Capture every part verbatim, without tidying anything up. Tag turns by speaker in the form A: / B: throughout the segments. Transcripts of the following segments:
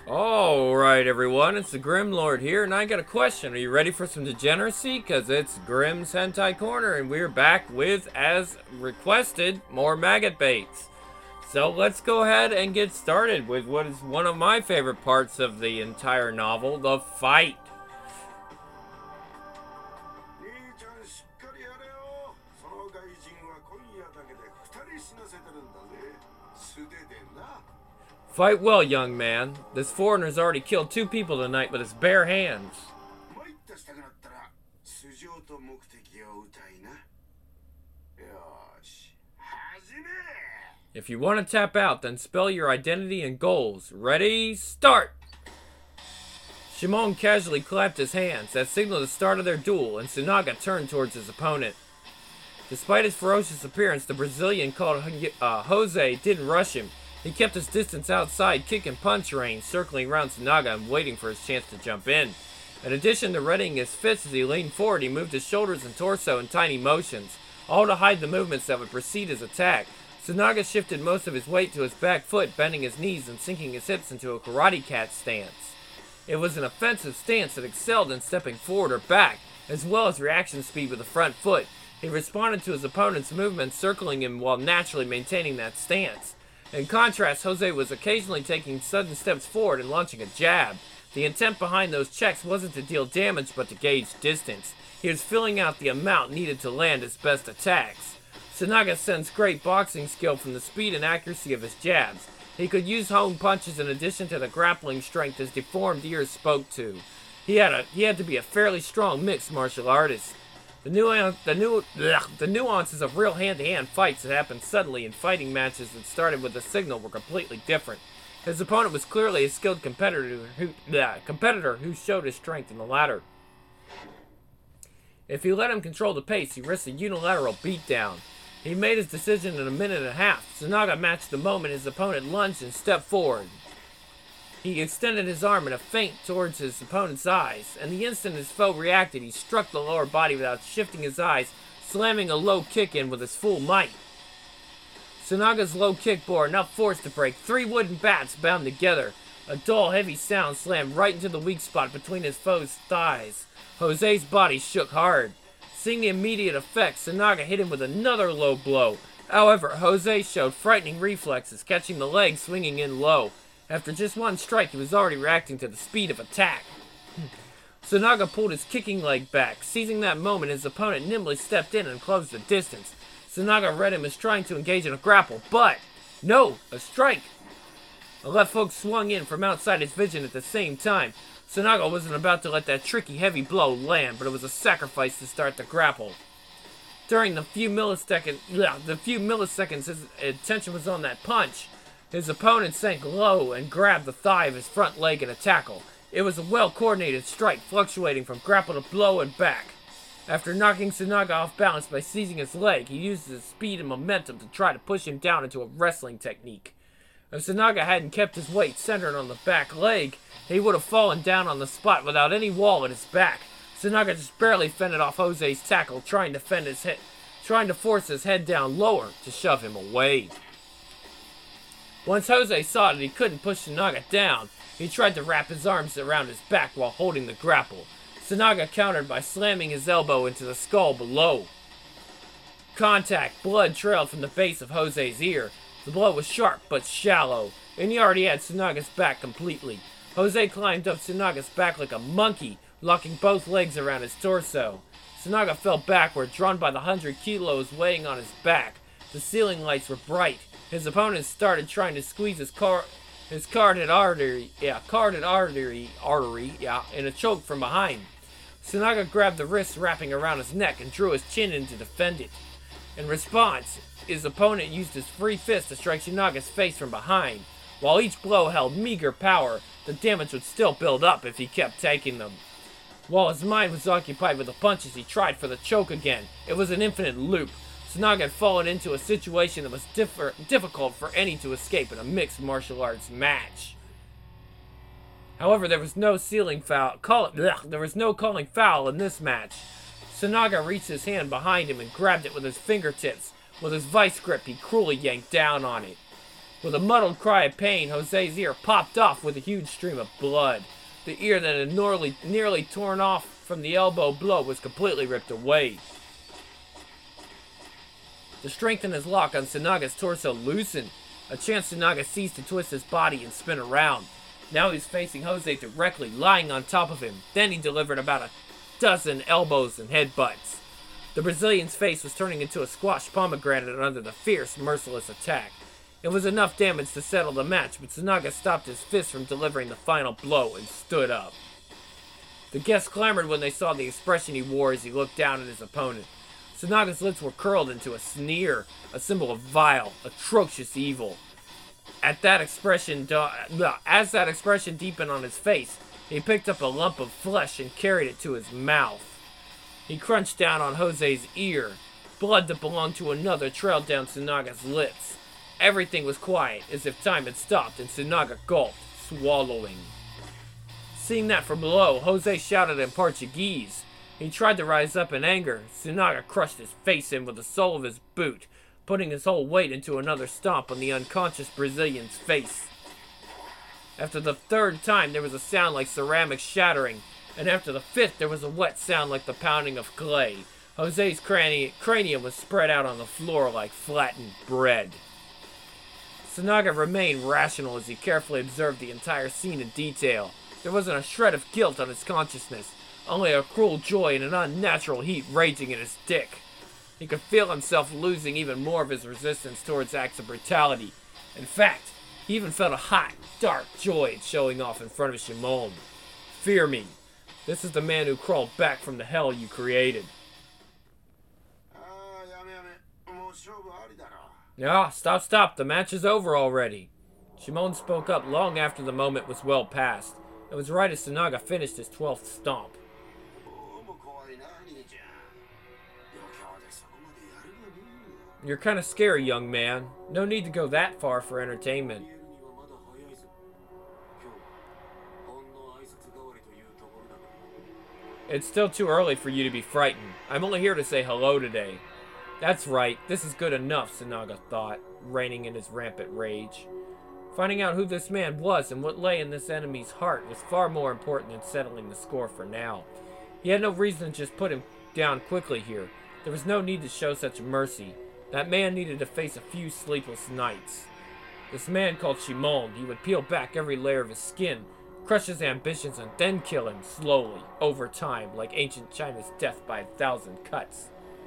A: Alright everyone, it's the Grim Lord here, and I got a question. Are you ready for some degeneracy? Because it's Grim's Hentai Corner, and we're back with, as requested, more maggot baits. So let's go ahead and get started with what is one of my favorite parts of the entire novel, the fight. Fight well, young man. This foreigner's already killed two people tonight with his bare hands. If you want to tap out, then spell your identity and goals. Ready, start! Shimon casually clapped his hands. That signaled the start of their duel, and Tsunaga turned towards his opponent. Despite his ferocious appearance, the Brazilian called uh, Jose didn't rush him. He kept his distance outside kick and punch range, circling around Tsunaga and waiting for his chance to jump in. In addition to readying his fists as he leaned forward, he moved his shoulders and torso in tiny motions, all to hide the movements that would precede his attack. Tsunaga shifted most of his weight to his back foot, bending his knees and sinking his hips into a karate cat stance. It was an offensive stance that excelled in stepping forward or back, as well as reaction speed with the front foot. He responded to his opponent's movements, circling him while naturally maintaining that stance. In contrast, Jose was occasionally taking sudden steps forward and launching a jab. The intent behind those checks wasn't to deal damage, but to gauge distance. He was filling out the amount needed to land his best attacks. Tsunaga sensed great boxing skill from the speed and accuracy of his jabs. He could use home punches in addition to the grappling strength his deformed ears spoke to. He had a he had to be a fairly strong mixed martial artist. The, nuance, the, new, ugh, the nuances of real hand-to-hand fights that happened suddenly in fighting matches that started with a signal were completely different. His opponent was clearly a skilled competitor who, ugh, competitor who showed his strength in the latter. If he let him control the pace, he risked a unilateral beatdown. He made his decision in a minute and a half. Tsunaga matched the moment his opponent lunged and stepped forward. He extended his arm in a feint towards his opponent's eyes, and the instant his foe reacted, he struck the lower body without shifting his eyes, slamming a low kick in with his full might. Tsunaga's low kick bore enough force to break three wooden bats bound together. A dull, heavy sound slammed right into the weak spot between his foe's thighs. Jose's body shook hard. Seeing the immediate effect, Tsunaga hit him with another low blow. However, Jose showed frightening reflexes, catching the leg swinging in low. After just one strike, he was already reacting to the speed of attack. Tsunaga pulled his kicking leg back. Seizing that moment, his opponent nimbly stepped in and closed the distance. Tsunaga read him as trying to engage in a grapple, but no, a strike. A left hook swung in from outside his vision at the same time. Tsunaga wasn't about to let that tricky heavy blow land, but it was a sacrifice to start the grapple. During the few milliseconds, the few milliseconds his attention was on that punch, his opponent sank low and grabbed the thigh of his front leg in a tackle. It was a well-coordinated strike, fluctuating from grapple to blow and back. After knocking Tsunaga off balance by seizing his leg, he used his speed and momentum to try to push him down into a wrestling technique. If Tsunaga hadn't kept his weight centered on the back leg, he would have fallen down on the spot without any wall at his back. Tsunaga just barely fended off Jose's tackle, trying to fend his head, trying to force his head down lower to shove him away. Once Jose saw that he couldn't push Tsunaga down, he tried to wrap his arms around his back while holding the grapple. Tsunaga countered by slamming his elbow into the skull below. Contact, blood trailed from the base of Jose's ear. The blow was sharp but shallow, and he already had Tsunaga's back completely. Jose climbed up Tsunaga's back like a monkey, locking both legs around his torso. Tsunaga fell backward, drawn by the hundred kilos weighing on his back. The ceiling lights were bright. His opponent started trying to squeeze his car, his carotid artery, yeah, carotid artery, artery, yeah, in a choke from behind. Tsunaga grabbed the wrist wrapping around his neck and drew his chin in to defend it. In response, his opponent used his free fist to strike Tsunaga's face from behind. While each blow held meager power, the damage would still build up if he kept taking them. While his mind was occupied with the punches, he tried for the choke again. It was an infinite loop. Tsunaga had fallen into a situation that was differ- difficult for any to escape in a mixed martial arts match. However, there was no ceiling foul. Call it, ugh, there was no calling foul in this match. Tsunaga reached his hand behind him and grabbed it with his fingertips. With his vice grip, he cruelly yanked down on it. With a muddled cry of pain, Jose's ear popped off with a huge stream of blood. The ear that had nearly, nearly torn off from the elbow blow was completely ripped away. The strength in his lock on Sanaga's torso loosened. A chance Sanaga seized to twist his body and spin around. Now he's facing Jose directly, lying on top of him. Then he delivered about a dozen elbows and headbutts. The Brazilian's face was turning into a squashed pomegranate under the fierce, merciless attack. It was enough damage to settle the match, but Sanaga stopped his fist from delivering the final blow and stood up. The guests clamored when they saw the expression he wore as he looked down at his opponent. Sanaga's lips were curled into a sneer, a symbol of vile, atrocious evil. At that expression, as that expression deepened on his face, he picked up a lump of flesh and carried it to his mouth. He crunched down on Jose's ear. Blood that belonged to another trailed down Sanaga's lips. Everything was quiet, as if time had stopped, and Sanaga gulped, swallowing. Seeing that from below, Jose shouted in Portuguese. He tried to rise up in anger. Sanaga crushed his face in with the sole of his boot, putting his whole weight into another stomp on the unconscious Brazilian's face. After the third time, there was a sound like ceramic shattering, and after the fifth, there was a wet sound like the pounding of clay. Jose's crani- cranium was spread out on the floor like flattened bread. Sanaga remained rational as he carefully observed the entire scene in detail. There wasn't a shred of guilt on his consciousness, only a cruel joy and an unnatural heat raging in his dick. He could feel himself losing even more of his resistance towards acts of brutality. In fact, he even felt a hot, dark joy at showing off in front of Shimon. Fear me. This is the man who crawled back from the hell you created. Ah, stop, stop. The match is over already. Shimon spoke up long after the moment was well past. It was right as Sanaga finished his twelfth stomp. You're kind of scary, young man. No need to go that far for entertainment. It's still too early for you to be frightened. I'm only here to say hello today. That's right, this is good enough, Sanaga thought, reining in his rampant rage. Finding out who this man was and what lay in this enemy's heart was far more important than settling the score for now. He had no reason to just put him down quickly here. There was no need to show such mercy. That man needed to face a few sleepless nights. This man called Shimon, he would peel back every layer of his skin, crush his ambitions, and then kill him slowly, over time, like ancient China's death by a thousand cuts.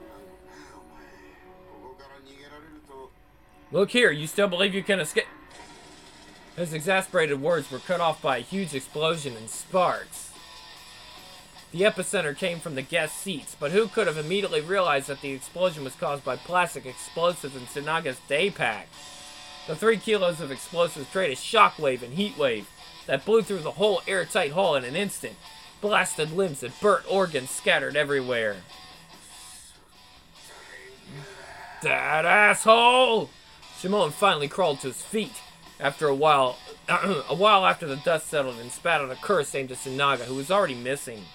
A: Look here, you still believe you can escape? His exasperated words were cut off by a huge explosion and sparks. The epicenter came from the guest seats, but who could have immediately realized that the explosion was caused by plastic explosives in Sanaga's day pack? The three kilos of explosives created a shockwave and heat wave that blew through the whole airtight hall in an instant. Blasted limbs and burnt organs scattered everywhere. That asshole! Shimon finally crawled to his feet. After a while, a while after the dust settled and spat out a curse aimed at Sanaga, who was already missing.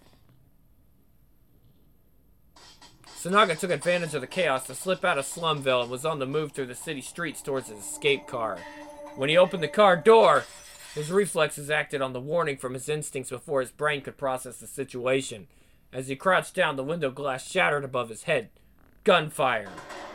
A: Sanaga took advantage of the chaos to slip out of Slumville and was on the move through the city streets towards his escape car. When he opened the car door, his reflexes acted on the warning from his instincts before his brain could process the situation. As he crouched down, the window glass shattered above his head. Gunfire.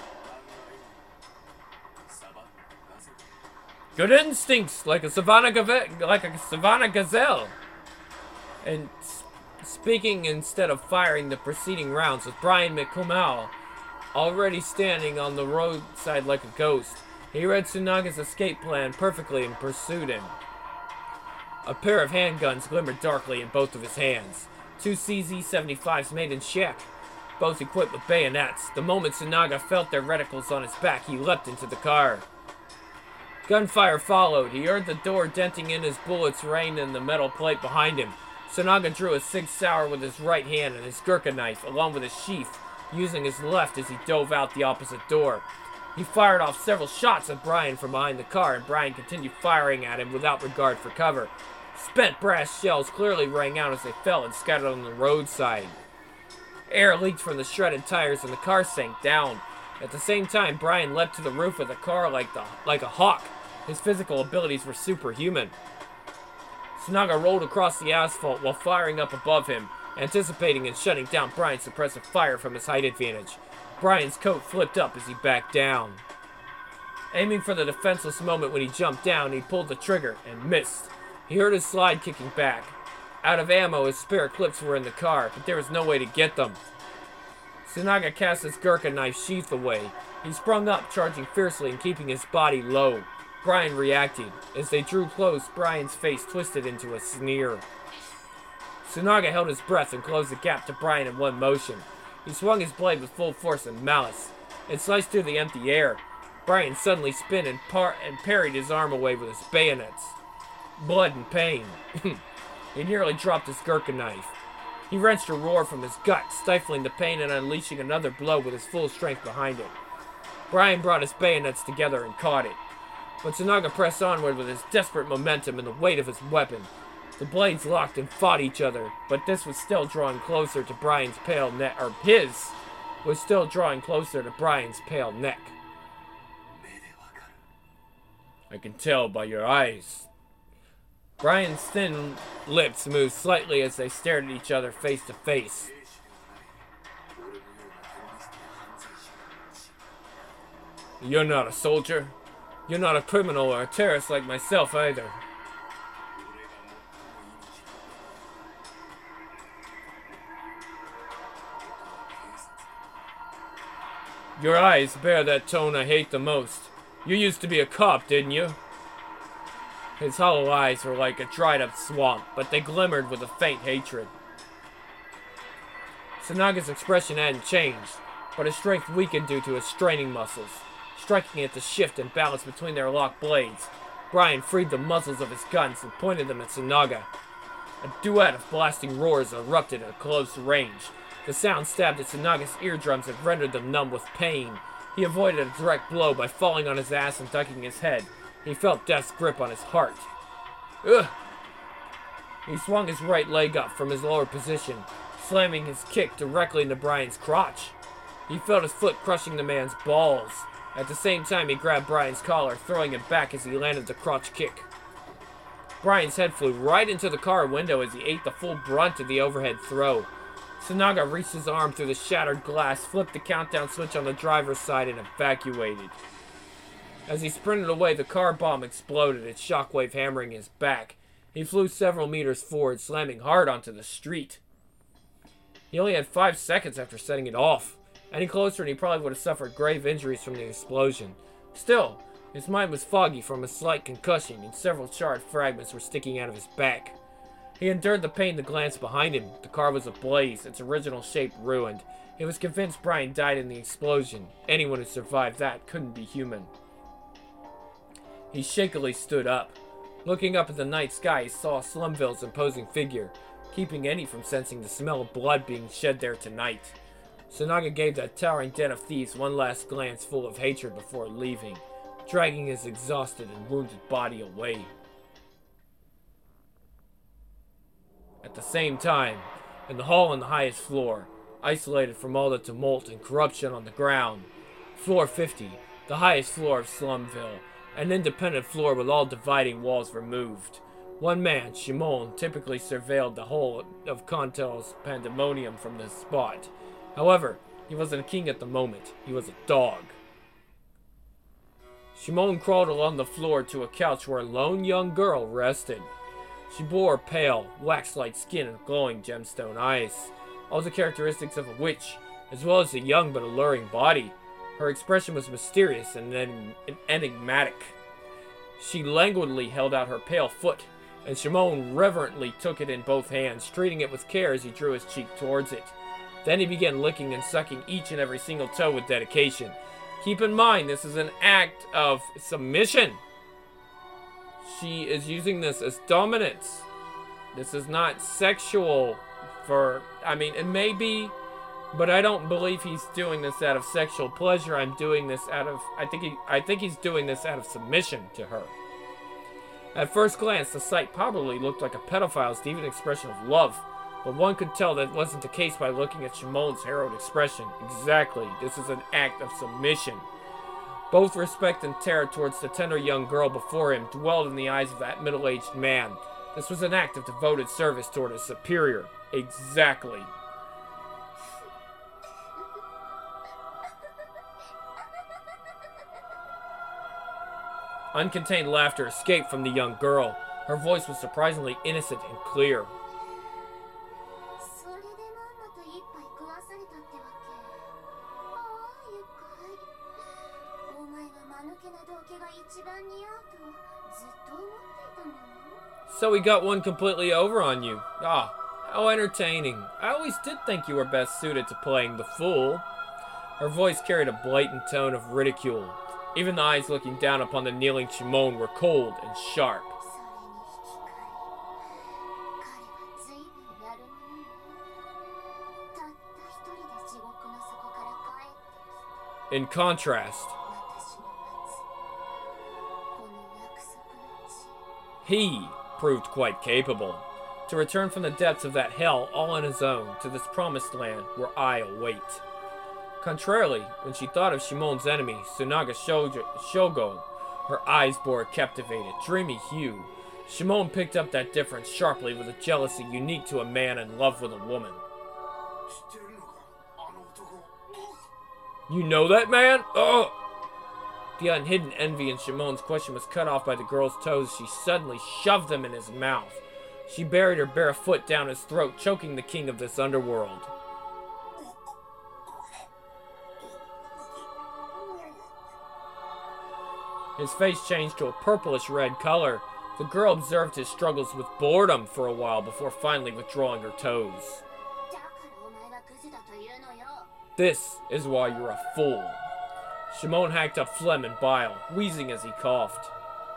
A: Good instincts, like a savannah gave- like a savannah gazelle. And speaking instead of firing the preceding rounds, with Brian McCumau already standing on the roadside like a ghost, he read Sanaga's escape plan perfectly and pursued him. A pair of handguns glimmered darkly in both of his hands. Two C Z seventy-fives made in Czech, both equipped with bayonets. The moment Sanaga felt their reticles on his back, he leapt into the car. Gunfire followed. He heard the door denting in as bullets rained in the metal plate behind him. Sanaga drew a Sig Sauer with his right hand and his Gurkha knife, along with his sheath, using his left as he dove out the opposite door. He fired off several shots at Brian from behind the car, and Brian continued firing at him without regard for cover. Spent brass shells clearly rang out as they fell and scattered on the roadside. Air leaked from the shredded tires and the car sank down. At the same time, Brian leapt to the roof of the car like the like a hawk, His physical abilities were superhuman. Tsunaga rolled across the asphalt while firing up above him, anticipating and shutting down Bryan's suppressive fire from his height advantage. Bryan's coat flipped up as he backed down. Aiming for the defenseless moment when he jumped down, he pulled the trigger and missed. He heard his slide kicking back. Out of ammo, his spare clips were in the car, but there was no way to get them. Tsunaga cast his Gurkha knife sheath away. He sprung up, charging fiercely and keeping his body low. Bryan reacted. As they drew close, Bryan's face twisted into a sneer. Tsunaga held his breath and closed the gap to Bryan in one motion. He swung his blade with full force and malice. It sliced through the empty air. Bryan suddenly spun and, par and parried his arm away with his bayonets. Blood and pain. He nearly dropped his Gurkha knife. He wrenched a roar from his gut, stifling the pain and unleashing another blow with his full strength behind it. Bryan brought his bayonets together and caught it. But Tsunaga pressed onward with his desperate momentum and the weight of his weapon. The blades locked and fought each other, but this was still drawing closer to Bryan's pale neck, or his was still drawing closer to Bryan's pale neck. I can tell by your eyes. Bryan's thin lips moved slightly as they stared at each other face to face. You're not a soldier. You're not a criminal or a terrorist like myself either. Your eyes bear that tone I hate the most. You used to be a cop, didn't you? His hollow eyes were like a dried-up swamp, but they glimmered with a faint hatred. Tsunaga's expression hadn't changed, but his strength weakened due to his straining muscles. Striking at the shift and balance between their locked blades, Bryan freed the muzzles of his guns and pointed them at Tsunaga. A duet of blasting roars erupted at close range. The sound stabbed at Tsunaga's eardrums and rendered them numb with pain. He avoided a direct blow by falling on his ass and ducking his head. He felt death's grip on his heart. Ugh! He swung his right leg up from his lower position, slamming his kick directly into Bryan's crotch. He felt his foot crushing the man's balls. At the same time, he grabbed Bryan's collar, throwing him back as he landed the crotch kick. Bryan's head flew right into the car window as he ate the full brunt of the overhead throw. Tsunaga reached his arm through the shattered glass, flipped the countdown switch on the driver's side, and evacuated. As he sprinted away, the car bomb exploded, its shockwave hammering his back. He flew several meters forward, slamming hard onto the street. He only had five seconds after setting it off. Any closer and he probably would have suffered grave injuries from the explosion. Still, his mind was foggy from a slight concussion, and several charred fragments were sticking out of his back. He endured the pain to glance behind him. The car was ablaze, its original shape ruined. He was convinced Bryan died in the explosion. Anyone who survived that couldn't be human. He shakily stood up. Looking up at the night sky, he saw Slumville's imposing figure, keeping any from sensing the smell of blood being shed there tonight. Tsunaga gave that towering den of thieves one last glance full of hatred before leaving, dragging his exhausted and wounded body away. At the same time, in the hall on the highest floor, isolated from all the tumult and corruption on the ground, floor fifty, the highest floor of Slumville, an independent floor with all dividing walls removed. One man, Shimon, typically surveilled the whole of Kantel's pandemonium from this spot. However, he wasn't a king at the moment. He was a dog. Shimon crawled along the floor to a couch where a lone young girl rested. She bore pale, wax-like skin and glowing gemstone eyes, all the characteristics of a witch, as well as a young but alluring body. Her expression was mysterious and en enigmatic. She languidly held out her pale foot, and Shimon reverently took it in both hands, treating it with care as he drew his cheek towards it. Then he began licking and sucking each and every single toe with dedication. Keep in mind, this is an act of submission. She is using this as dominance. This is not sexual for, I mean, it may be, but I don't believe he's doing this out of sexual pleasure. I'm doing this out of, I think he, I think he's doing this out of submission to her. At first glance, the sight probably looked like a pedophile's deviant expression of love, but one could tell that wasn't the case by looking at Shimon's harrowed expression. Exactly, this is an act of submission. Both respect and terror towards the tender young girl before him dwelled in the eyes of that middle-aged man. This was an act of devoted service toward his superior. Exactly. Uncontained laughter escaped from the young girl. Her voice was surprisingly innocent and clear. So he got one completely over on you. Ah, how entertaining. I always did think you were best suited to playing the fool. Her voice carried a blatant tone of ridicule. Even the eyes looking down upon the kneeling Shimon were cold and sharp. In contrast, he proved quite capable to return from the depths of that hell all on his own to this promised land where I await. Contrarily, when she thought of Shimon's enemy, Tsunaga Shogo, her eyes bore a captivated, dreamy hue. Shimon picked up that difference sharply with a jealousy unique to a man in love with a woman. You know that man? Oh! The unhidden envy in Shimon's question was cut off by the girl's toes. She suddenly shoved them in his mouth. She buried her bare foot down his throat, choking the king of this underworld. His face changed to a purplish red color. The girl observed his struggles with boredom for a while before finally withdrawing her toes. This is why you're a fool. Shimon hacked up phlegm and bile, wheezing as he coughed.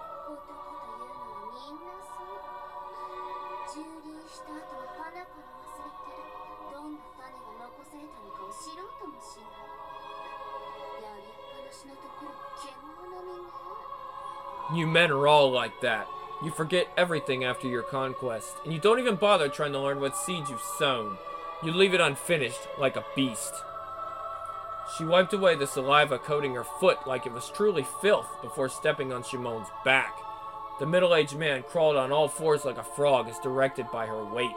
A: You men are all like that. You forget everything after your conquest, and you don't even bother trying to learn what seeds you've sown. You leave it unfinished, like a beast. She wiped away the saliva coating her foot like it was truly filth before stepping on Shimon's back. The middle-aged man crawled on all fours like a frog as directed by her weight.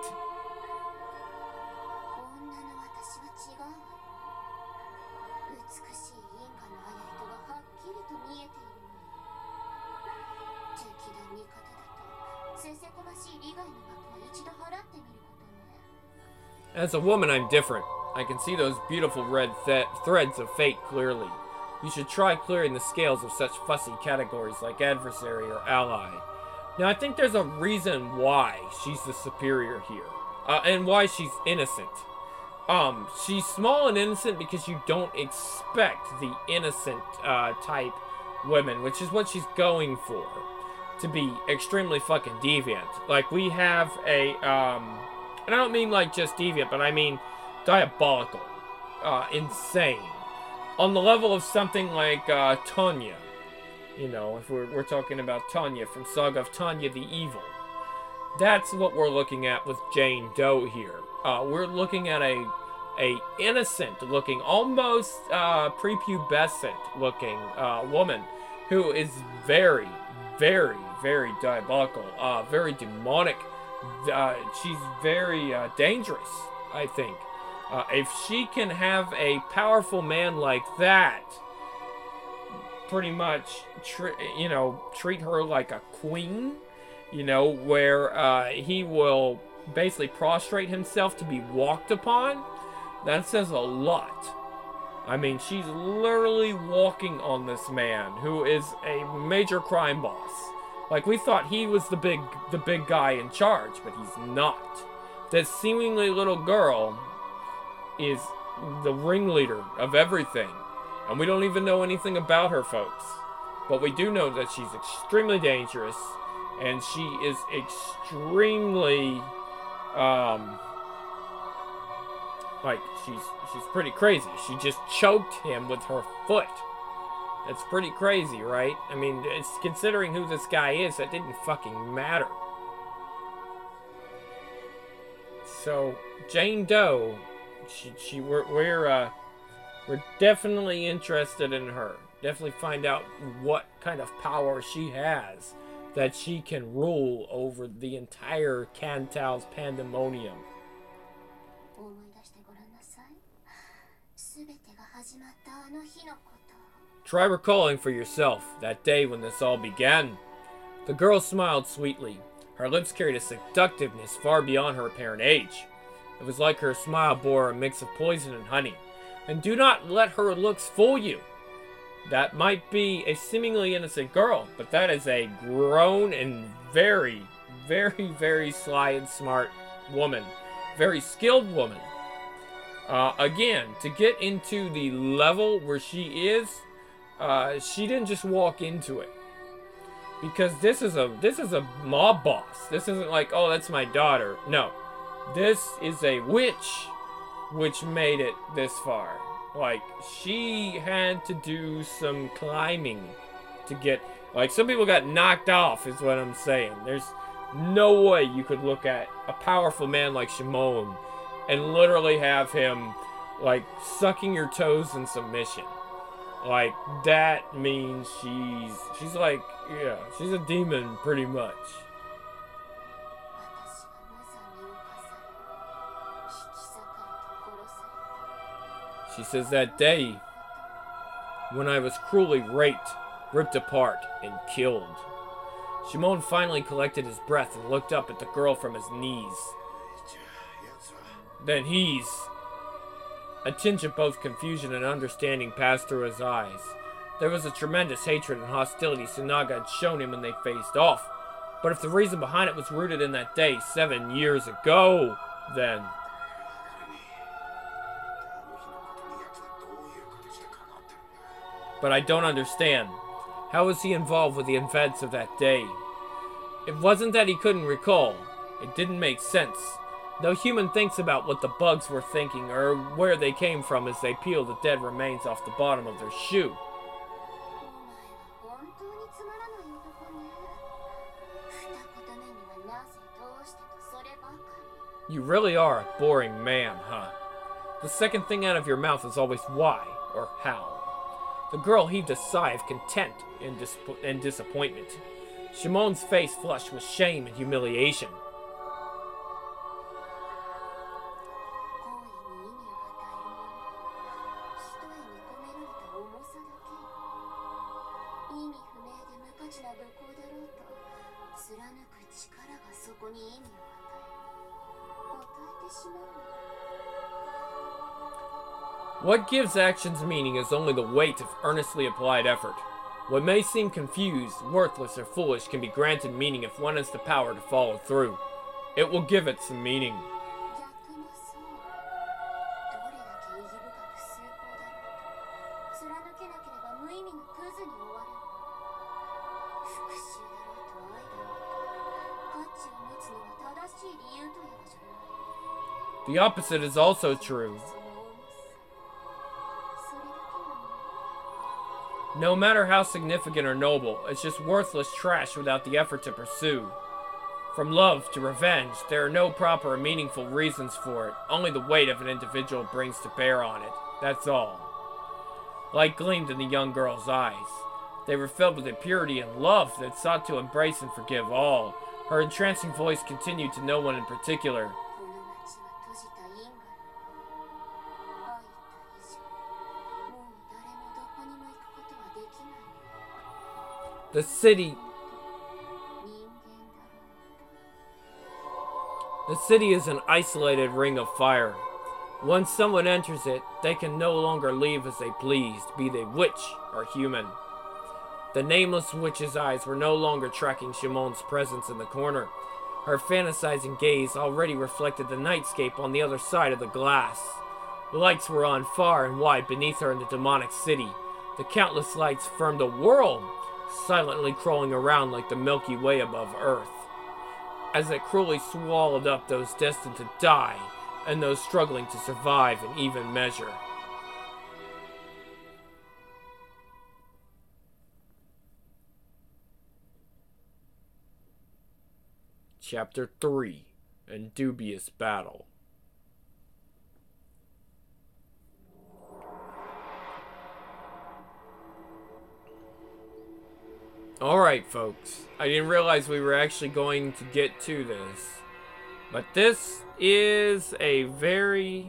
A: As a woman, I'm different. I can see those beautiful red th threads of fate clearly. You should try clearing the scales of such fussy categories like adversary or ally. Now, I think there's a reason why she's the superior here, uh, and why she's innocent. Um, she's small and innocent because you don't expect the innocent uh, type women, which is what she's going for, to be extremely fucking deviant. Like, we have a, um, and I don't mean like just deviant, but I mean diabolical, uh, insane. On the level of something like uh, Tanya. You know, if we're, we're talking about Tanya from Saga of Tanya the Evil. That's what we're looking at with Jane Doe here. Uh, we're looking at a a innocent looking, almost uh, prepubescent looking uh, woman who is very, very, very diabolical, uh, very demonic. Uh, she's very uh, dangerous, I think. Uh, if she can have a powerful man like that, pretty much, you know, treat her like a queen, you know, where uh, he will basically prostrate himself to be walked upon, that says a lot. I mean, she's literally walking on this man, who is a major crime boss. Like, we thought he was the big, the big guy in charge, but he's not. This seemingly little girl is the ringleader of everything. And we don't even know anything about her, folks. But we do know that she's extremely dangerous. And she is extremely, um, like, she's, she's pretty crazy. She just choked him with her foot. That's pretty crazy, right? I mean, it's considering who this guy is, that didn't fucking matter. So, Jane Doe, she, she, we're, we're, uh, we're definitely interested in her. Definitely find out what kind of power she has, that she can rule over the entire Cantal's pandemonium. Try recalling for yourself that day when this all began. The girl smiled sweetly. Her lips carried a seductiveness far beyond her apparent age. It was like her smile bore a mix of poison and honey. And do not let her looks fool you. That might be a seemingly innocent girl, but that is a grown and very, very, very sly and smart woman. Very skilled woman. Uh, again, to get into the level where she is, uh, she didn't just walk into it. Because this is a this is a mob boss. This isn't like, oh, that's my daughter. No. This is a witch which made it this far. Like, she had to do some climbing to get... Like, some people got knocked off, is what I'm saying. There's no way you could look at a powerful man like Shimon and literally have him, like, sucking your toes in submission. Like, that means she's... She's like, yeah, she's a demon, pretty much. She says that day, when I was cruelly raped, ripped apart, and killed. Shimon finally collected his breath and looked up at the girl from his knees. Then he's... A tinge of both confusion and understanding passed through his eyes. There was a tremendous hatred and hostility Tsunaga had shown him when they faced off. But if the reason behind it was rooted in that day seven years ago, then... But I don't understand. How was he involved with the events of that day? It wasn't that he couldn't recall. It didn't make sense. No human thinks about what the bugs were thinking or where they came from as they peel the dead remains off the bottom of their shoe. You really are a boring man, huh? The second thing out of your mouth is always why or how. The girl heaved a sigh of contempt and, dis and disappointment. Shimon's face flushed with shame and humiliation. What gives actions meaning is only the weight of earnestly applied effort. What may seem confused, worthless, or foolish can be granted meaning if one has the power to follow through. It will give it some meaning. The opposite is also true. No matter how significant or noble, it's just worthless trash without the effort to pursue. From love to revenge, there are no proper or meaningful reasons for it. Only the weight of an individual brings to bear on it. That's all. Light gleamed in the young girl's eyes. They were filled with a purity and love that sought to embrace and forgive all. Her entrancing voice continued to no one in particular. The city... The city is an isolated ring of fire. Once someone enters it, they can no longer leave as they pleased, be they witch or human. The nameless witch's eyes were no longer tracking Shimon's presence in the corner. Her fantasizing gaze already reflected the nightscape on the other side of the glass. The lights were on far and wide beneath her in the demonic city. The countless lights formed a world, silently crawling around like the Milky Way above Earth, as it cruelly swallowed up those destined to die and those struggling to survive in even measure. Chapter three, A Dubious Battle. Alright, folks. I didn't realize we were actually going to get to this. But this is a very,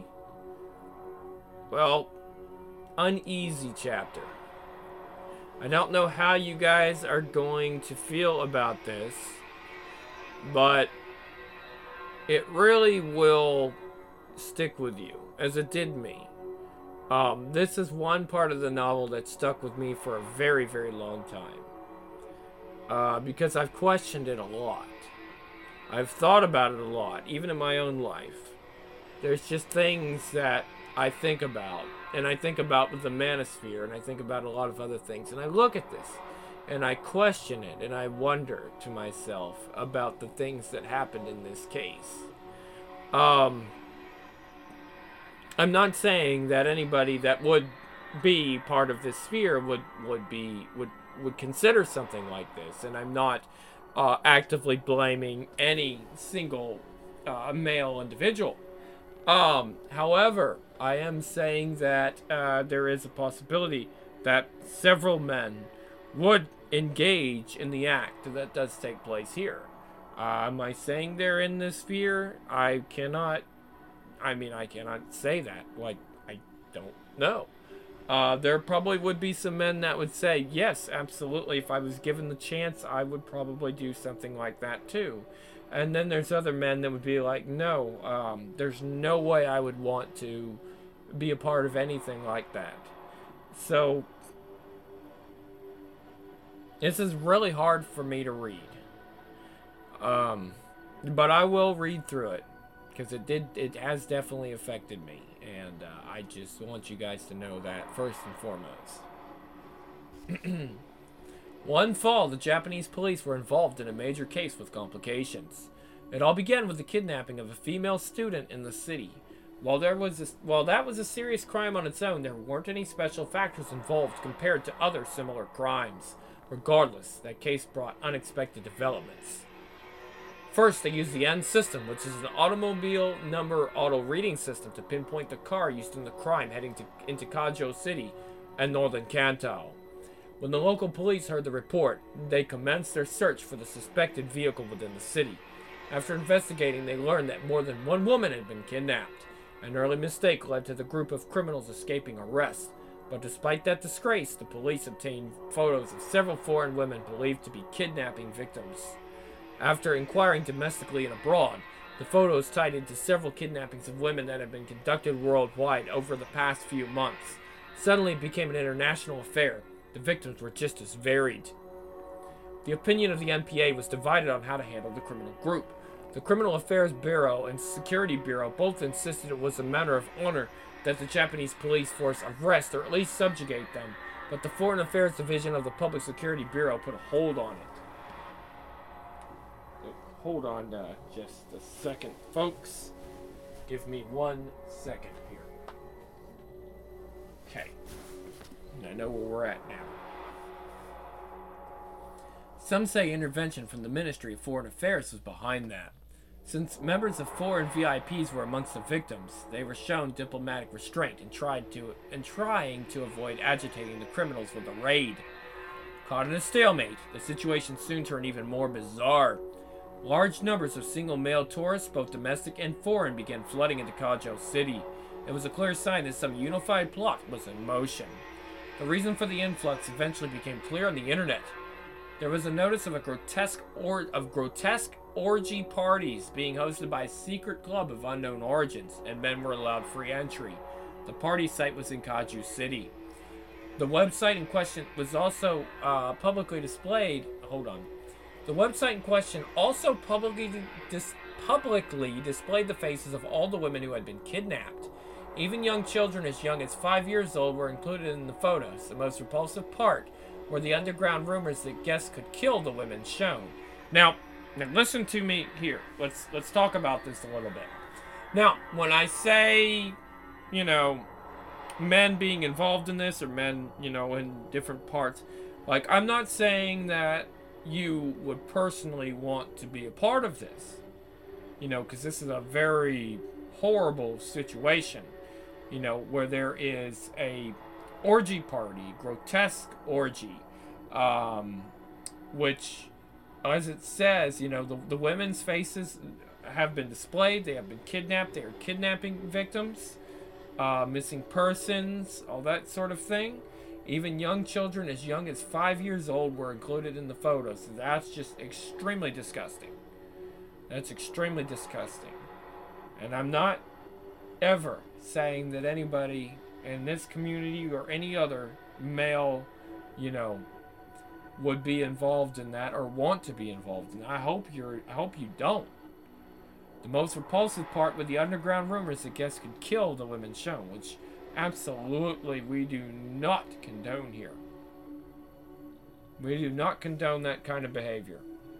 A: well, uneasy chapter. I don't know how you guys are going to feel about this, but it really will stick with you, as it did me. Um, this is one part of the novel that stuck with me for a very, very long time. Uh, because I've questioned it a lot. I've thought about it a lot, even in my own life. There's just things that I think about, and I think about with the Manosphere, and I think about a lot of other things, and I look at this, and I question it, and I wonder to myself about the things that happened in this case. Um, I'm not saying that anybody that would be part of this sphere would, would be, would would consider something like this, and I'm not uh, actively blaming any single uh, male individual. Um, however, I am saying that uh, there is a possibility that several men would engage in the act that does take place here. Uh, am I saying they're in this sphere? I cannot, I mean, I cannot say that. Like, I don't know. Uh, there probably would be some men that would say, yes, absolutely, if I was given the chance, I would probably do something like that too. And then there's other men that would be like, no, um, there's no way I would want to be a part of anything like that. So, this is really hard for me to read. Um, but I will read through it, because it did, it has definitely affected me. And uh, I just want you guys to know that first and foremost. One fall, the Japanese police were involved in a major case with complications. It all began with the kidnapping of a female student in the city. While there was a, while that was a serious crime on its own, there weren't any special factors involved compared to other similar crimes. Regardless, that case brought unexpected developments. First, they used the N system, which is an automobile number auto reading system to pinpoint the car used in the crime heading to, into Kajo City and northern Kanto. When the local police heard the report, they commenced their search for the suspected vehicle within the city. After investigating, they learned that more than one woman had been kidnapped. An early mistake led to the group of criminals escaping arrest. But despite that disgrace, the police obtained photos of several foreign women believed to be kidnapping victims. After inquiring domestically and abroad, the photos tied into several kidnappings of women that had been conducted worldwide over the past few months. Suddenly it became an international affair. The victims were just as varied. The opinion of the N P A was divided on how to handle the criminal group. The Criminal Affairs Bureau and Security Bureau both insisted it was a matter of honor that the Japanese police force arrest or at least subjugate them, but the Foreign Affairs Division of the Public Security Bureau put a hold on it. Hold on uh, just a second, folks. Give me one second here. Okay. I know where we're at now. Some say intervention from the Ministry of Foreign Affairs was behind that. Since members of foreign V I Ps were amongst the victims, they were shown diplomatic restraint and tried to and trying to avoid agitating the criminals with a raid. Caught in a stalemate, the situation soon turned even more bizarre. Large numbers of single male tourists, both domestic and foreign, began flooding into Kajo City. It was a clear sign that some unified plot was in motion. The reason for the influx eventually became clear on the internet. There was a notice of a grotesque or of grotesque orgy parties being hosted by a secret club of unknown origins, and men were allowed free entry. The party site was in Kajo City. The website in question was also uh, publicly displayed. Hold on. The website in question also publicly, dis publicly displayed the faces of all the women who had been kidnapped. Even young children as young as five years old were included in the photos. The most repulsive part were the underground rumors that guests could kill the women shown. Now, now listen to me here. Let's let's talk about this a little bit. Now, when I say, you know, men being involved in this, or men, you know, in different parts, like, I'm not saying that you would personally want to be a part of this, you know, because this is a very horrible situation, you know, where there is a orgy party, grotesque orgy, um, which, as it says, you know, the, the women's faces have been displayed. They have been kidnapped. They are kidnapping victims, uh, missing persons, all that sort of thing. Even young children as young as five years old were included in the photos. So that's just extremely disgusting. That's extremely disgusting. And I'm not ever saying that anybody in this community or any other male, you know, would be involved in that or want to be involved in that. I hope you're I hope you don't. The most repulsive part with the underground rumors that guests could kill the women shown, which absolutely we do not condone here. We do not condone that kind of behavior.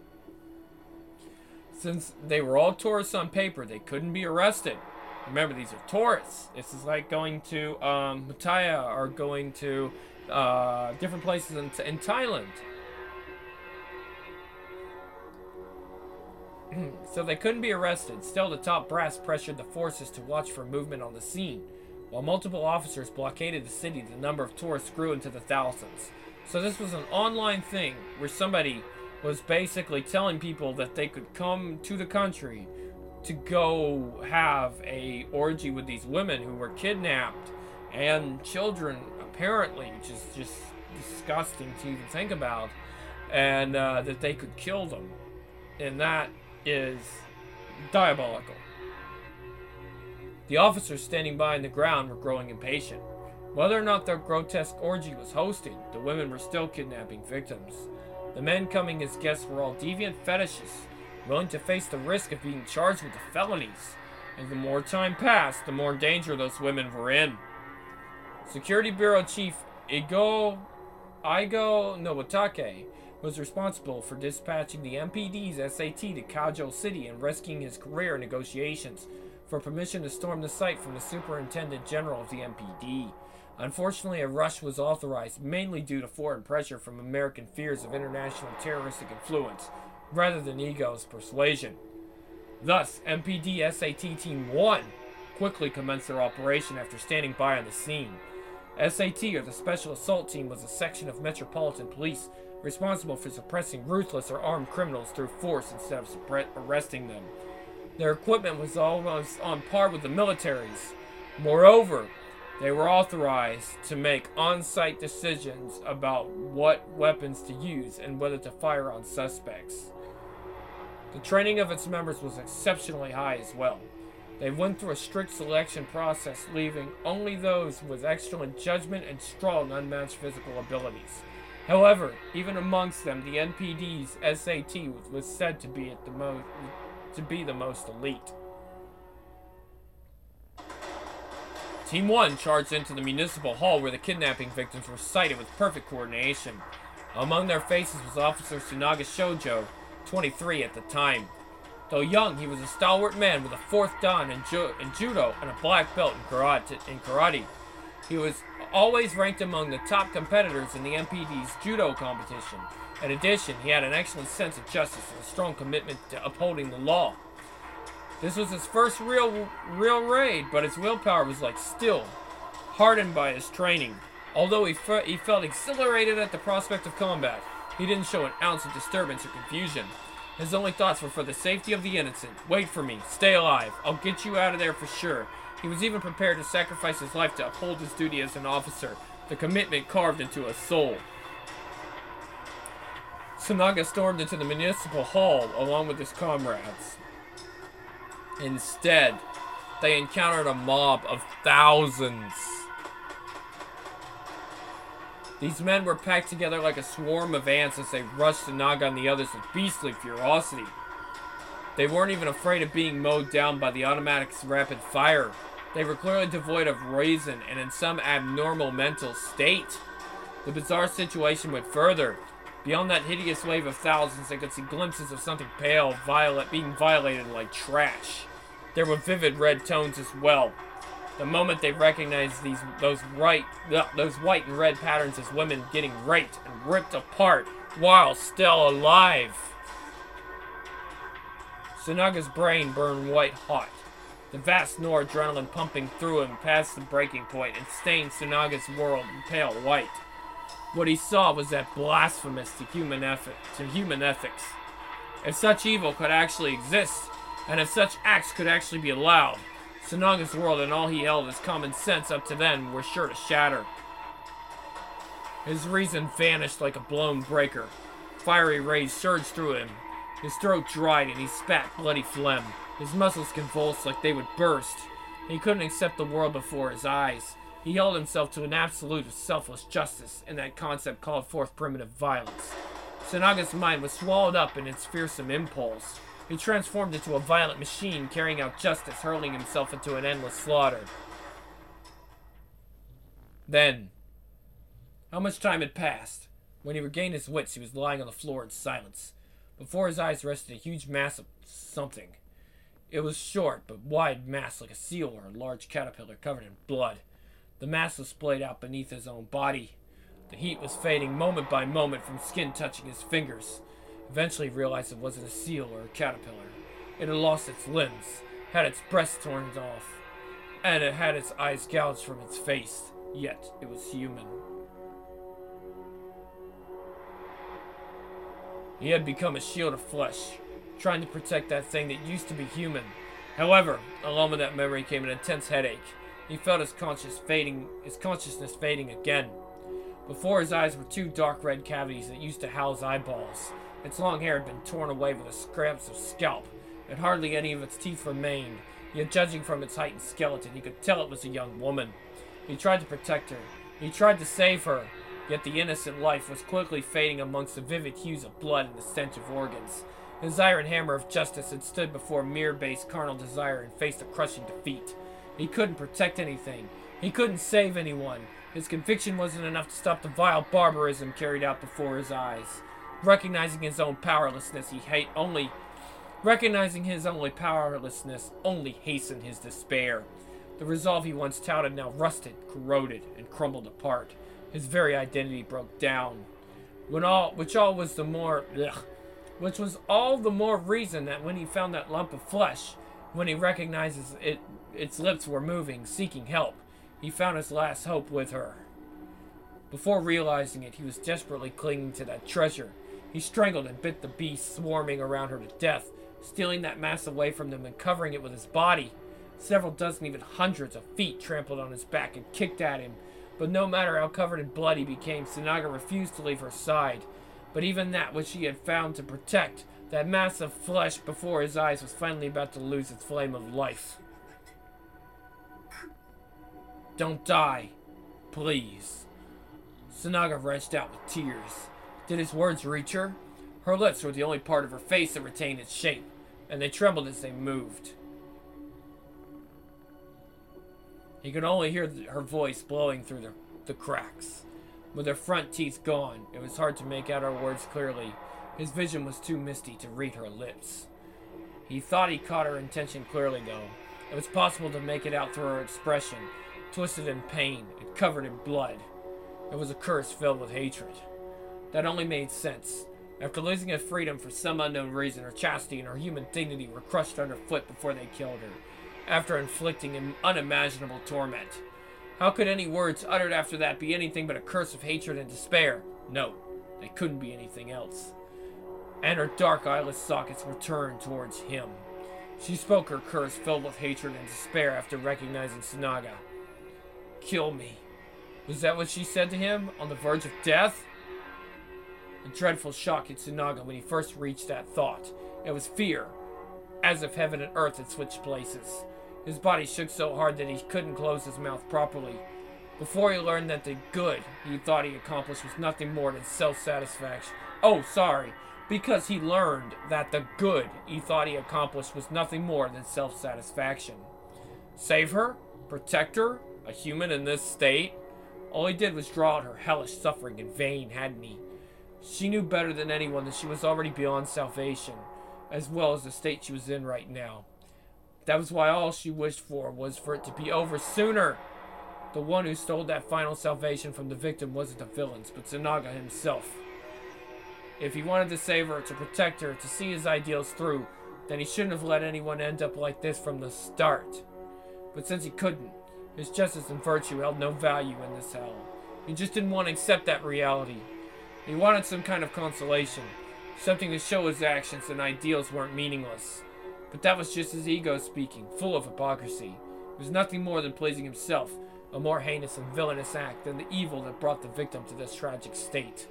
A: Since they were all tourists on paper, they couldn't be arrested. Remember, these are tourists. This is like going to um, Pattaya or going to uh, different places in, in Thailand. So they couldn't be arrested. Still, the top brass pressured the forces to watch for movement on the scene. While multiple officers blockaded the city, the number of tourists grew into the thousands. So this was an online thing where somebody was basically telling people that they could come to the country to go have a orgy with these women who were kidnapped and children, apparently, which is just disgusting to even think about, and uh, that they could kill them. And that is diabolical. The officers standing by on the ground were growing impatient. Whether or not their grotesque orgy was hosted, the women were still kidnapping victims. The men coming as guests were all deviant fetishists, willing to face the risk of being charged with the felonies. And the more time passed, the more danger those women were in. Security Bureau Chief Igo, Igo Nobutake was responsible for dispatching the M P D's S A T to Kajo City and risking his career in negotiations for permission to storm the site from the Superintendent General of the M P D. Unfortunately, a rush was authorized mainly due to foreign pressure from American fears of international terroristic influence, rather than Igo's persuasion. Thus, M P D S A T Team one quickly commenced their operation after standing by on the scene. S A T, or the Special Assault Team, was a section of Metropolitan Police responsible for suppressing ruthless or armed criminals through force instead of suppre- arresting them. Their equipment was almost on par with the military's. Moreover, they were authorized to make on-site decisions about what weapons to use and whether to fire on suspects. The training of its members was exceptionally high as well. They went through a strict selection process, leaving only those with excellent judgment and strong unmatched physical abilities. However, even amongst them, the N P D's S A T was, was said to be at the most to be the most elite. Team one charged into the municipal hall where the kidnapping victims were sighted with perfect coordination. Among their faces was Officer Tsunaga Shoujo, twenty-three at the time. Though young, he was a stalwart man with a fourth dan in, ju- in judo and a black belt in karate, in karate. He was always ranked among the top competitors in the M P D's judo competition. In addition, he had an excellent sense of justice and a strong commitment to upholding the law. This was his first real real raid, but his willpower was like steel, hardened by his training. Although he, fe- he felt exhilarated at the prospect of combat, he didn't show an ounce of disturbance or confusion. His only thoughts were for the safety of the innocent. Wait for me. Stay alive. I'll get you out of there for sure. He was even prepared to sacrifice his life to uphold his duty as an officer, the commitment carved into his soul. Tsunaga stormed into the municipal hall along with his comrades. Instead, they encountered a mob of thousands. These men were packed together like a swarm of ants as they rushed Tsunaga and the others with beastly ferocity. They weren't even afraid of being mowed down by the automatic's rapid fire. They were clearly devoid of reason and in some abnormal mental state. The bizarre situation went further. Beyond that hideous wave of thousands, they could see glimpses of something pale, violet, being violated like trash. There were vivid red tones as well. The moment they recognized these, those right, those white and red patterns as women getting raped and ripped apart while still alive. Tsunaga's brain burned white hot. The vast noradrenaline pumping through him past the breaking point and stained Tsunaga's world in pale white. What he saw was that blasphemous to human ethic, to human ethics. If such evil could actually exist, and if such acts could actually be allowed, Sanaga's world and all he held as common sense up to then were sure to shatter. His reason vanished like a blown breaker. Fiery rage surged through him. His throat dried and he spat bloody phlegm. His muscles convulsed like they would burst. He couldn't accept the world before his eyes. He held himself to an absolute of selfless justice, and that concept called forth primitive violence. Sanaga's mind was swallowed up in its fearsome impulse. He transformed into a violent machine, carrying out justice, hurling himself into an endless slaughter. Then, how much time had passed? When he regained his wits, he was lying on the floor in silence. Before his eyes rested a huge mass of something. It was short, but wide mass like a seal or a large caterpillar covered in blood. The mass was splayed out beneath his own body. The heat was fading moment by moment from skin touching his fingers. Eventually he realized it wasn't a seal or a caterpillar. It had lost its limbs, had its breast torn off, and it had its eyes gouged from its face, yet it was human. He had become a shield of flesh, trying to protect that thing that used to be human. However, along with that memory came an intense headache. He felt his conscious fading, his consciousness fading again. Before his eyes were two dark red cavities that used to house eyeballs. Its long hair had been torn away with the scraps of scalp, and hardly any of its teeth remained. Yet judging from its height and skeleton, he could tell it was a young woman. He tried to protect her. He tried to save her. Yet the innocent life was quickly fading amongst the vivid hues of blood and the stench of organs. His iron hammer of justice had stood before mere base carnal desire and faced a crushing defeat. He couldn't protect anything. He couldn't save anyone. His conviction wasn't enough to stop the vile barbarism carried out before his eyes. Recognizing his own powerlessness, he hate only recognizing his only powerlessness only hastened his despair. The resolve he once touted now rusted, corroded, and crumbled apart. His very identity broke down. When all, which all was the more, ugh, which was all the more reason that when he found that lump of flesh, when he recognizes it, its lips were moving, seeking help, he found his last hope with her. Before realizing it, he was desperately clinging to that treasure. He strangled and bit the beast swarming around her to death, stealing that mass away from them and covering it with his body. Several dozen, even hundreds of feet trampled on his back and kicked at him. But no matter how covered in blood he became, Sanaga refused to leave her side. But even that which he had found to protect, that mass of flesh before his eyes, was finally about to lose its flame of life. Don't die, please. Sanaga wrenched out with tears. Did his words reach her? Her lips were the only part of her face that retained its shape, and they trembled as they moved. He could only hear her voice blowing through the, the cracks. With her front teeth gone, it was hard to make out her words clearly. His vision was too misty to read her lips. He thought he caught her intention clearly, though. It was possible to make it out through her expression, twisted in pain and covered in blood. It was a curse filled with hatred. That only made sense. After losing her freedom for some unknown reason, her chastity and her human dignity were crushed underfoot before they killed her, after inflicting an unimaginable torment. How could any words uttered after that be anything but a curse of hatred and despair? No, they couldn't be anything else. And her dark eyeless sockets were turned towards him. She spoke her curse filled with hatred and despair after recognizing Sanaga. Kill me. Was that what she said to him, on the verge of death? A dreadful shock hit Sanaga when he first reached that thought. It was fear, as if heaven and earth had switched places. His body shook so hard that he couldn't close his mouth properly. Before he learned that the good he thought he accomplished was nothing more than self-satisfaction. Oh, sorry. Because he learned that the good he thought he accomplished was nothing more than self-satisfaction. Save her? Protect her? A human in this state? All he did was draw out her hellish suffering in vain, hadn't he? She knew better than anyone that she was already beyond salvation, as well as the state she was in right now. That was why all she wished for was for it to be over sooner. The one who stole that final salvation from the victim wasn't the villains, but Sanaga himself. If he wanted to save her, to protect her, to see his ideals through, then he shouldn't have let anyone end up like this from the start. But since he couldn't, his justice and virtue held no value in this hell. He just didn't want to accept that reality. He wanted some kind of consolation, something to show his actions and ideals weren't meaningless. But that was just his ego speaking, full of hypocrisy. It was nothing more than pleasing himself, a more heinous and villainous act than the evil that brought the victim to this tragic state.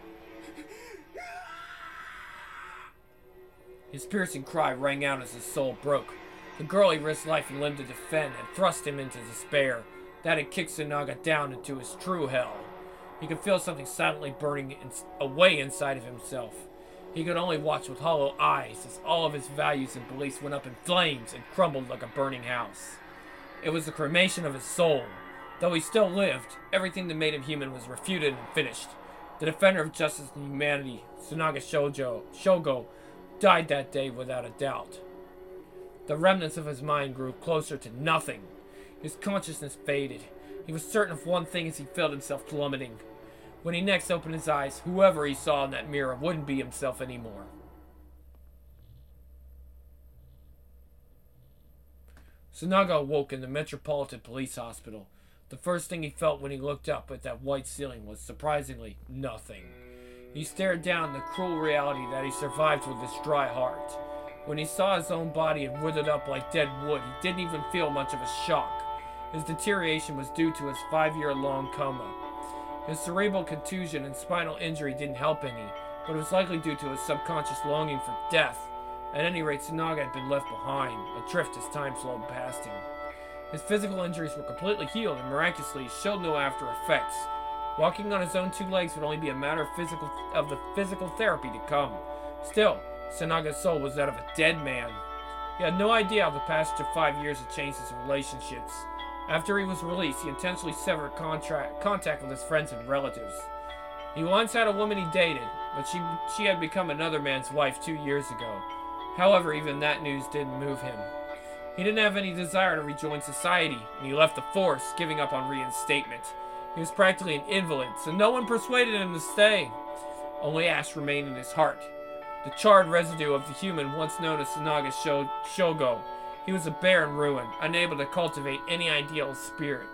A: His piercing cry rang out as his soul broke. The girl he risked life and limb to defend had thrust him into despair. That had kicked Tsunaga down into his true hell. He could feel something silently burning in- away inside of himself. He could only watch with hollow eyes as all of his values and beliefs went up in flames and crumbled like a burning house. It was the cremation of his soul. Though he still lived, everything that made him human was refuted and finished. The defender of justice and humanity, Tsunaga Shojo, Shogo, died that day without a doubt. The remnants of his mind grew closer to nothing. His consciousness faded. He was certain of one thing as he felt himself plummeting. When he next opened his eyes, whoever he saw in that mirror wouldn't be himself anymore. Tsunaga awoke in the Metropolitan Police Hospital. The first thing he felt when he looked up at that white ceiling was, surprisingly, nothing. He stared down the cruel reality that he survived with his dry heart. When he saw his own body had withered up like dead wood, he didn't even feel much of a shock. His deterioration was due to his five-year-long coma. His cerebral contusion and spinal injury didn't help any, but it was likely due to his subconscious longing for death. At any rate, Tsunaga had been left behind, adrift as time flowed past him. His physical injuries were completely healed and miraculously showed no after effects. Walking on his own two legs would only be a matter of physical of the physical therapy to come. Still, Tsunaga's soul was that of a dead man. He had no idea how the passage of five years had changed his relationships. After he was released, he intentionally severed contract, contact with his friends and relatives. He once had a woman he dated, but she, she had become another man's wife two years ago. However, even that news didn't move him. He didn't have any desire to rejoin society, and he left the force, giving up on reinstatement. He was practically an invalid, so no one persuaded him to stay. Only ash remained in his heart. The charred residue of the human once known as Tsunaga Shogo. He was a barren ruin, unable to cultivate any ideal spirit.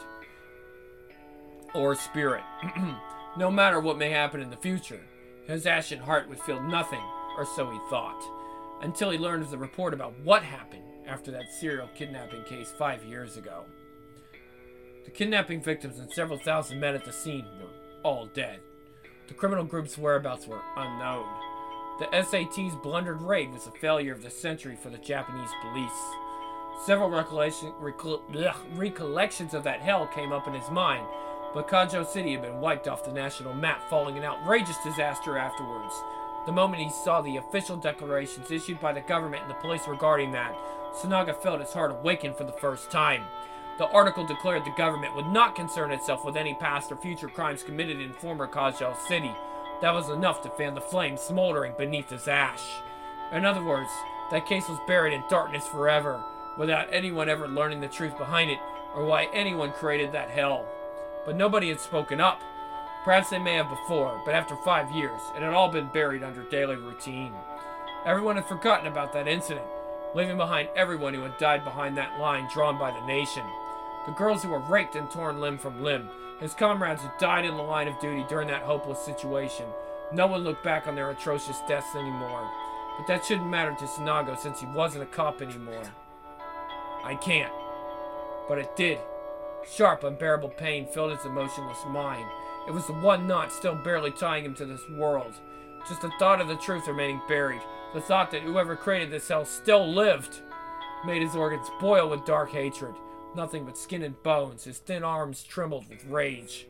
A: Or spirit. No matter what may happen in the future, his ashen heart would feel nothing, or so he thought. Until he learned of the report about what happened after that serial kidnapping case five years ago. The kidnapping victims and several thousand men at the scene were all dead. The criminal group's whereabouts were unknown. The S A T's blundered raid was a failure of the century for the Japanese police. Several recollection, recol ugh, recollections of that hell came up in his mind, but Kajo City had been wiped off the national map following an outrageous disaster afterwards. The moment he saw the official declarations issued by the government and the police regarding that, Tsunaga felt his heart awaken for the first time. The article declared the government would not concern itself with any past or future crimes committed in former Kajo City. That was enough to fan the flames smoldering beneath his ash. In other words, that case was buried in darkness forever, without anyone ever learning the truth behind it, or why anyone created that hell. But nobody had spoken up. Perhaps they may have before, but after five years, it had all been buried under daily routine. Everyone had forgotten about that incident, leaving behind everyone who had died behind that line drawn by the nation. The girls who were raped and torn limb from limb, his comrades who died in the line of duty during that hopeless situation. No one looked back on their atrocious deaths anymore. But that shouldn't matter to Tsunaga since he wasn't a cop anymore. I can't. But it did. Sharp, unbearable pain filled his emotionless mind. It was the one knot still barely tying him to this world. Just the thought of the truth remaining buried. The thought that whoever created this hell still lived made his organs boil with dark hatred. Nothing but skin and bones. His thin arms trembled with rage.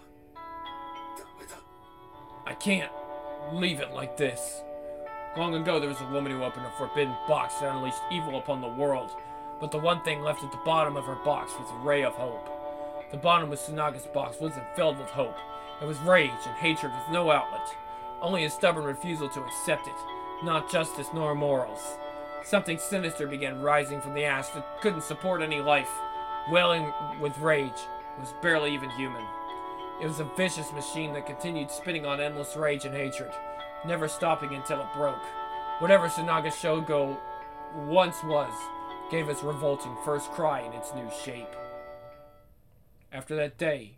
A: I can't leave it like this. Long ago there was a woman who opened a forbidden box that unleashed evil upon the world. But the one thing left at the bottom of her box was a ray of hope. The bottom of Tsunaga's box wasn't filled with hope. It was rage and hatred with no outlet. Only a stubborn refusal to accept it. Not justice nor morals. Something sinister began rising from the ash that couldn't support any life. Wailing with rage, it was barely even human. It was a vicious machine that continued spinning on endless rage and hatred, never stopping until it broke. Whatever Tsunaga Shogo once was, gave its revolting first cry in its new shape. After that day,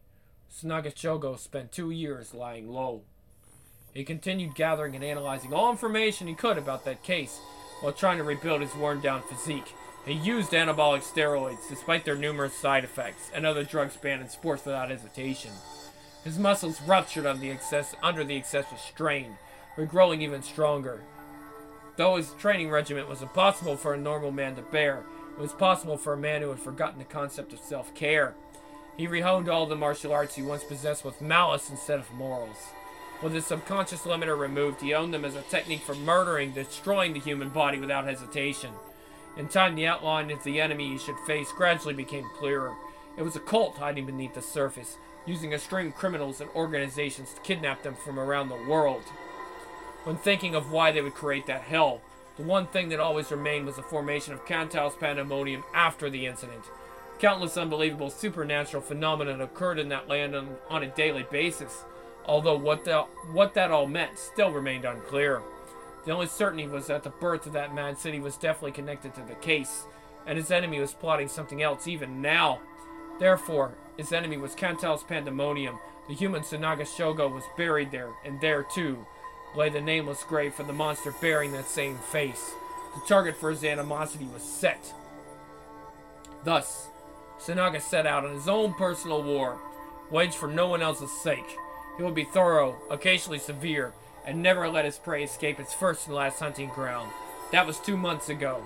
A: Tsunaga Shogo spent two years lying low. He continued gathering and analyzing all information he could about that case while trying to rebuild his worn-down physique. He used anabolic steroids, despite their numerous side effects, and other drugs banned in sports without hesitation. His muscles ruptured under the, excess, under the excessive strain, regrowing even stronger. Though his training regimen was impossible for a normal man to bear, it was possible for a man who had forgotten the concept of self-care. He rehoned all the martial arts he once possessed with malice instead of morals. With his subconscious limiter removed, he owned them as a technique for murdering, destroying the human body without hesitation. In time, the outline of the enemy he should face gradually became clearer. It was a cult hiding beneath the surface, using extreme criminals and organizations to kidnap them from around the world. When thinking of why they would create that hell, the one thing that always remained was the formation of Kantao's pandemonium after the incident. Countless unbelievable supernatural phenomena occurred in that land on, on a daily basis, although what, the, what that all meant still remained unclear. The only certainty was that the birth of that mad city was definitely connected to the case, and his enemy was plotting something else even now. Therefore, his enemy was Kantao's pandemonium. The human Tsunaga Shogo was buried there, and there, too, lay the nameless grave for the monster bearing that same face. The target for his animosity was set. Thus, Tsunaga set out on his own personal war, waged for no one else's sake. He would be thorough, occasionally severe, and never let his prey escape its first and last hunting ground. That was two months ago.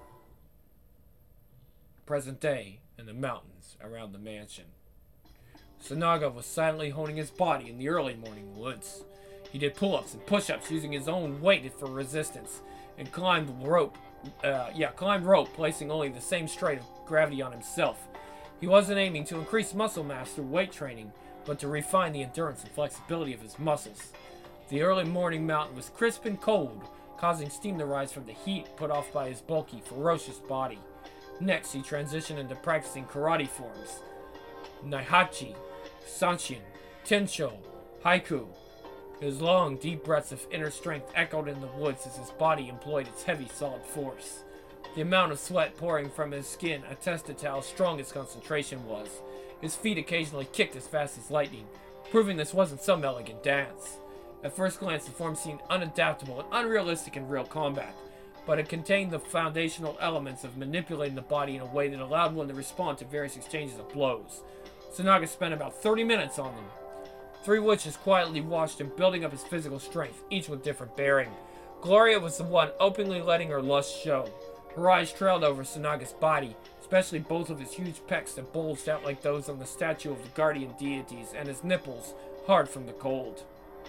A: Present day, in the mountains around the mansion. Tsunaga was silently honing his body in the early morning woods. He did pull-ups and push-ups using his own weight for resistance, and climbed rope, uh, yeah, climbed rope, placing only the same strain of gravity on himself. He wasn't aiming to increase muscle mass through weight training, but to refine the endurance and flexibility of his muscles. The early morning mountain was crisp and cold, causing steam to rise from the heat put off by his bulky, ferocious body. Next, he transitioned into practicing karate forms. Naihachi, Sanshin, Tensho, Haiku. His long, deep breaths of inner strength echoed in the woods as his body employed its heavy, solid force. The amount of sweat pouring from his skin attested to how strong his concentration was. His feet occasionally kicked as fast as lightning, proving this wasn't some elegant dance. At first glance, the form seemed unadaptable and unrealistic in real combat, but it contained the foundational elements of manipulating the body in a way that allowed one to respond to various exchanges of blows. Tsunaga spent about thirty minutes on them, three witches quietly watched him building up his physical strength, each with different bearing. Gloria was the one openly letting her lust show. Her eyes trailed over Tsunaga's body, especially both of his huge pecs that bulged out like those on the statue of the guardian deities, and his nipples, hard from the cold.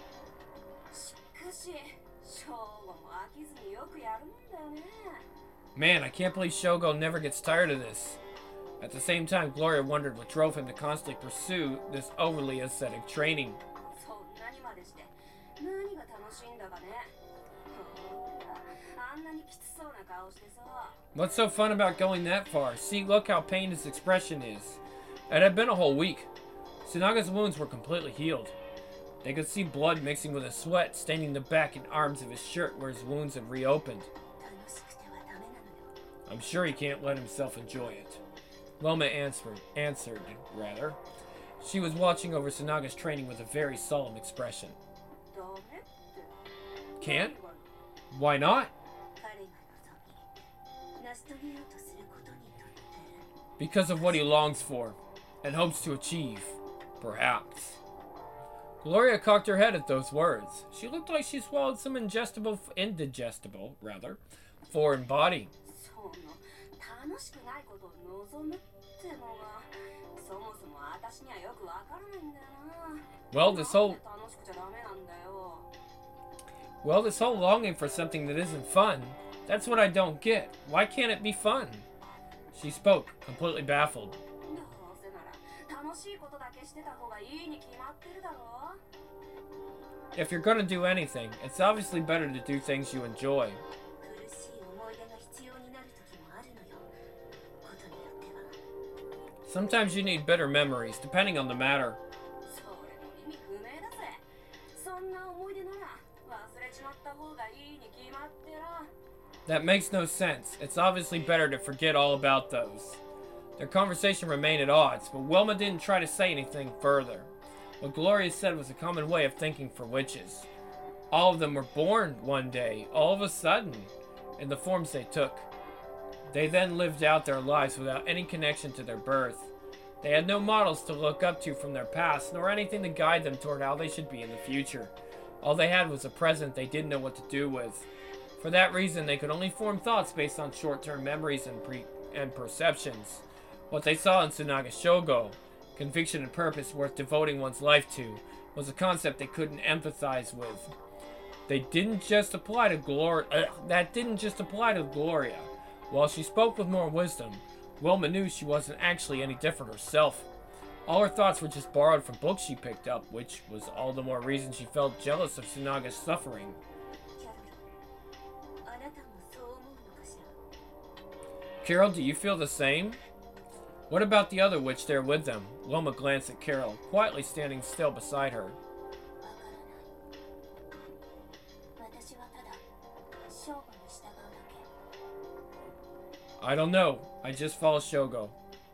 A: Man, I can't believe Shogo never gets tired of this. At the same time, Gloria wondered what drove him to constantly pursue this overly ascetic training. What's so fun about going that far? See, look how pained his expression is. It had been a whole week. Tsunaga's wounds were completely healed. They could see blood mixing with his sweat, staining the back and arms of his shirt where his wounds had reopened. I'm sure he can't let himself enjoy it. Loma answered, answered, rather. She was watching over Tsunaga's training with a very solemn expression. Can't? Why not? Because of what he longs for, and hopes to achieve, perhaps. Gloria cocked her head at those words. She looked like she swallowed some ingestible, indigestible, rather, foreign body. Well, this whole... Well, this whole longing for something that isn't fun, that's what I don't get. Why can't it be fun? She spoke, completely baffled. If you're gonna do anything, it's obviously better to do things you enjoy. Sometimes you need bitter memories, depending on the matter. That makes no sense. It's obviously better to forget all about those. Their conversation remained at odds, but Wilma didn't try to say anything further. What Gloria said was a common way of thinking for witches. All of them were born one day, all of a sudden, in the forms they took. They then lived out their lives without any connection to their birth. They had no models to look up to from their past, nor anything to guide them toward how they should be in the future. All they had was a present they didn't know what to do with. For that reason, they could only form thoughts based on short-term memories and, pre and perceptions. What they saw in Tsunaga Shogo, conviction and purpose worth devoting one's life to, was a concept they couldn't empathize with. They didn't just apply to Gloria. Uh, that didn't just apply to Gloria. While she spoke with more wisdom, Wilma knew she wasn't actually any different herself. All her thoughts were just borrowed from books she picked up, which was all the more reason she felt jealous of Tsunaga's suffering. Carol, do you feel the same? What about the other witch there with them? Wilma glanced at Carol, quietly standing still beside her. I don't know. I just follow Shogo.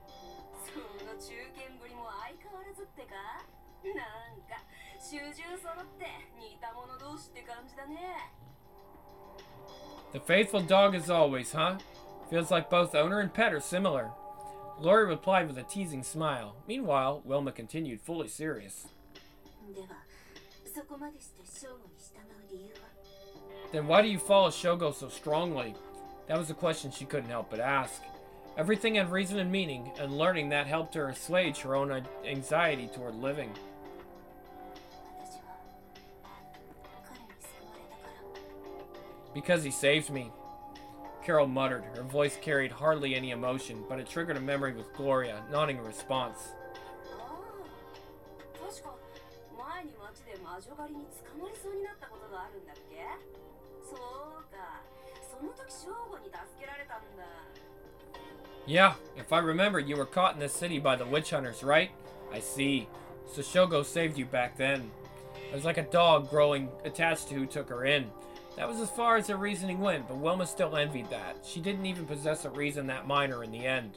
A: The faithful dog as always, huh? Feels like both owner and pet are similar. Gloria replied with a teasing smile. Meanwhile, Wilma continued, fully serious. Then why do you follow Shogo so strongly? That was a question she couldn't help but ask. Everything had reason and meaning, and learning that helped her assuage her own anxiety toward living. Because he saved me, Carol muttered. Her voice carried hardly any emotion, but it triggered a memory with Gloria, nodding in response. Yeah, if I remember, you were caught in this city by the witch hunters, right? I see. So Shogo saved you back then. It was like a dog growing attached to who took her in. That was as far as her reasoning went, but Wilma still envied that. She didn't even possess a reason that minor in the end.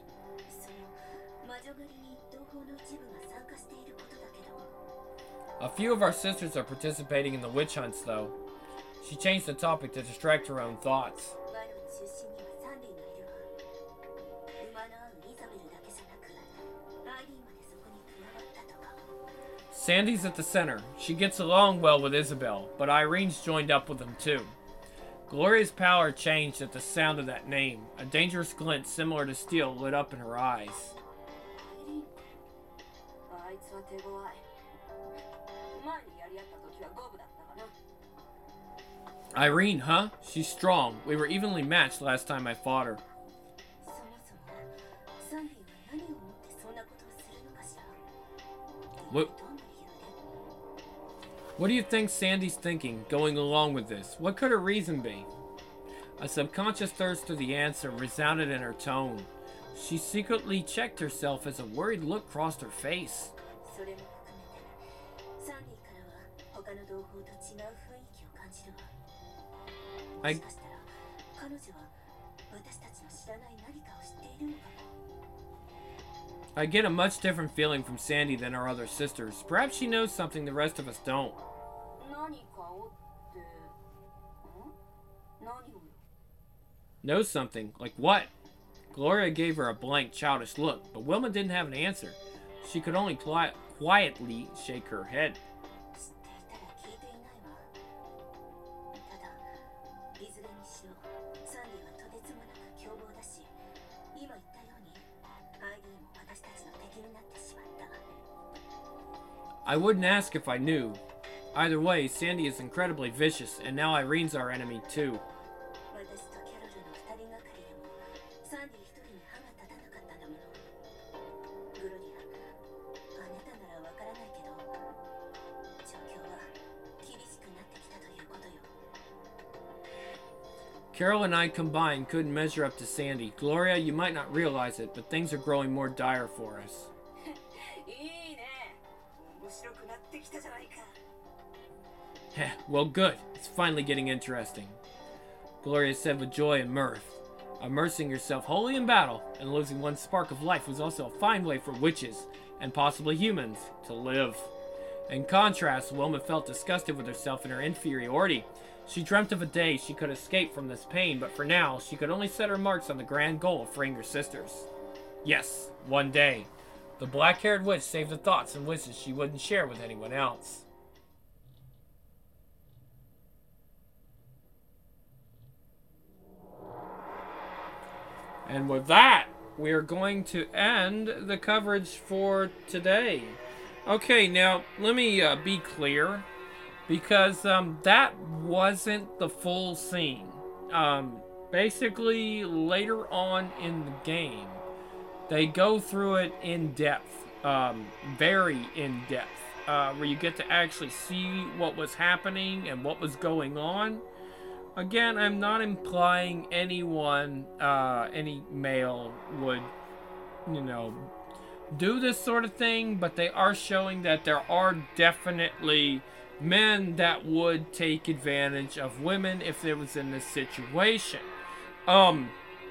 A: A few of our sisters are participating in the witch hunts, though. She changed the topic to distract her own thoughts. Sandy's at the center. She gets along well with Isabel, but Irene's joined up with them too. Gloria's pallor changed at the sound of that name. A dangerous glint similar to steel lit up in her eyes. Irene, huh? She's strong. We were evenly matched last time I fought her. What? What do you think Sandy's thinking, going along with this? What could her reason be? A subconscious thirst for the answer resounded in her tone. She secretly checked herself as a worried look crossed her face. I... I get a much different feeling from Sandy than our other sisters. Perhaps she knows something the rest of us don't. Knows something? Like what? Gloria gave her a blank, childish look, but Wilma didn't have an answer. She could only quietly shake her head. I wouldn't ask if I knew. Either way, Sandy is incredibly vicious, and now Irene's our enemy too. Carol and I combined couldn't measure up to Sandy. Gloria, you might not realize it, but things are growing more dire for us. Heh, well good. It's finally getting interesting. Gloria said with joy and mirth. Immersing yourself wholly in battle and losing one spark of life was also a fine way for witches, and possibly humans, to live. In contrast, Wilma felt disgusted with herself and her inferiority. She dreamt of a day she could escape from this pain, but for now, she could only set her marks on the grand goal of freeing her sisters. Yes, one day. The black-haired witch saved the thoughts and wishes she wouldn't share with anyone else. And with that, we are going to end the coverage for today. Okay, now, let me uh, be clear, because um, that wasn't the full scene. Um, basically, later on in the game, they go through it in depth, um, very in depth, uh, where you get to actually see what was happening and what was going on. Again, I'm not implying anyone, uh, any male would, you know, do this sort of thing, but they are showing that there are definitely men that would take advantage of women if they was in this situation. Um,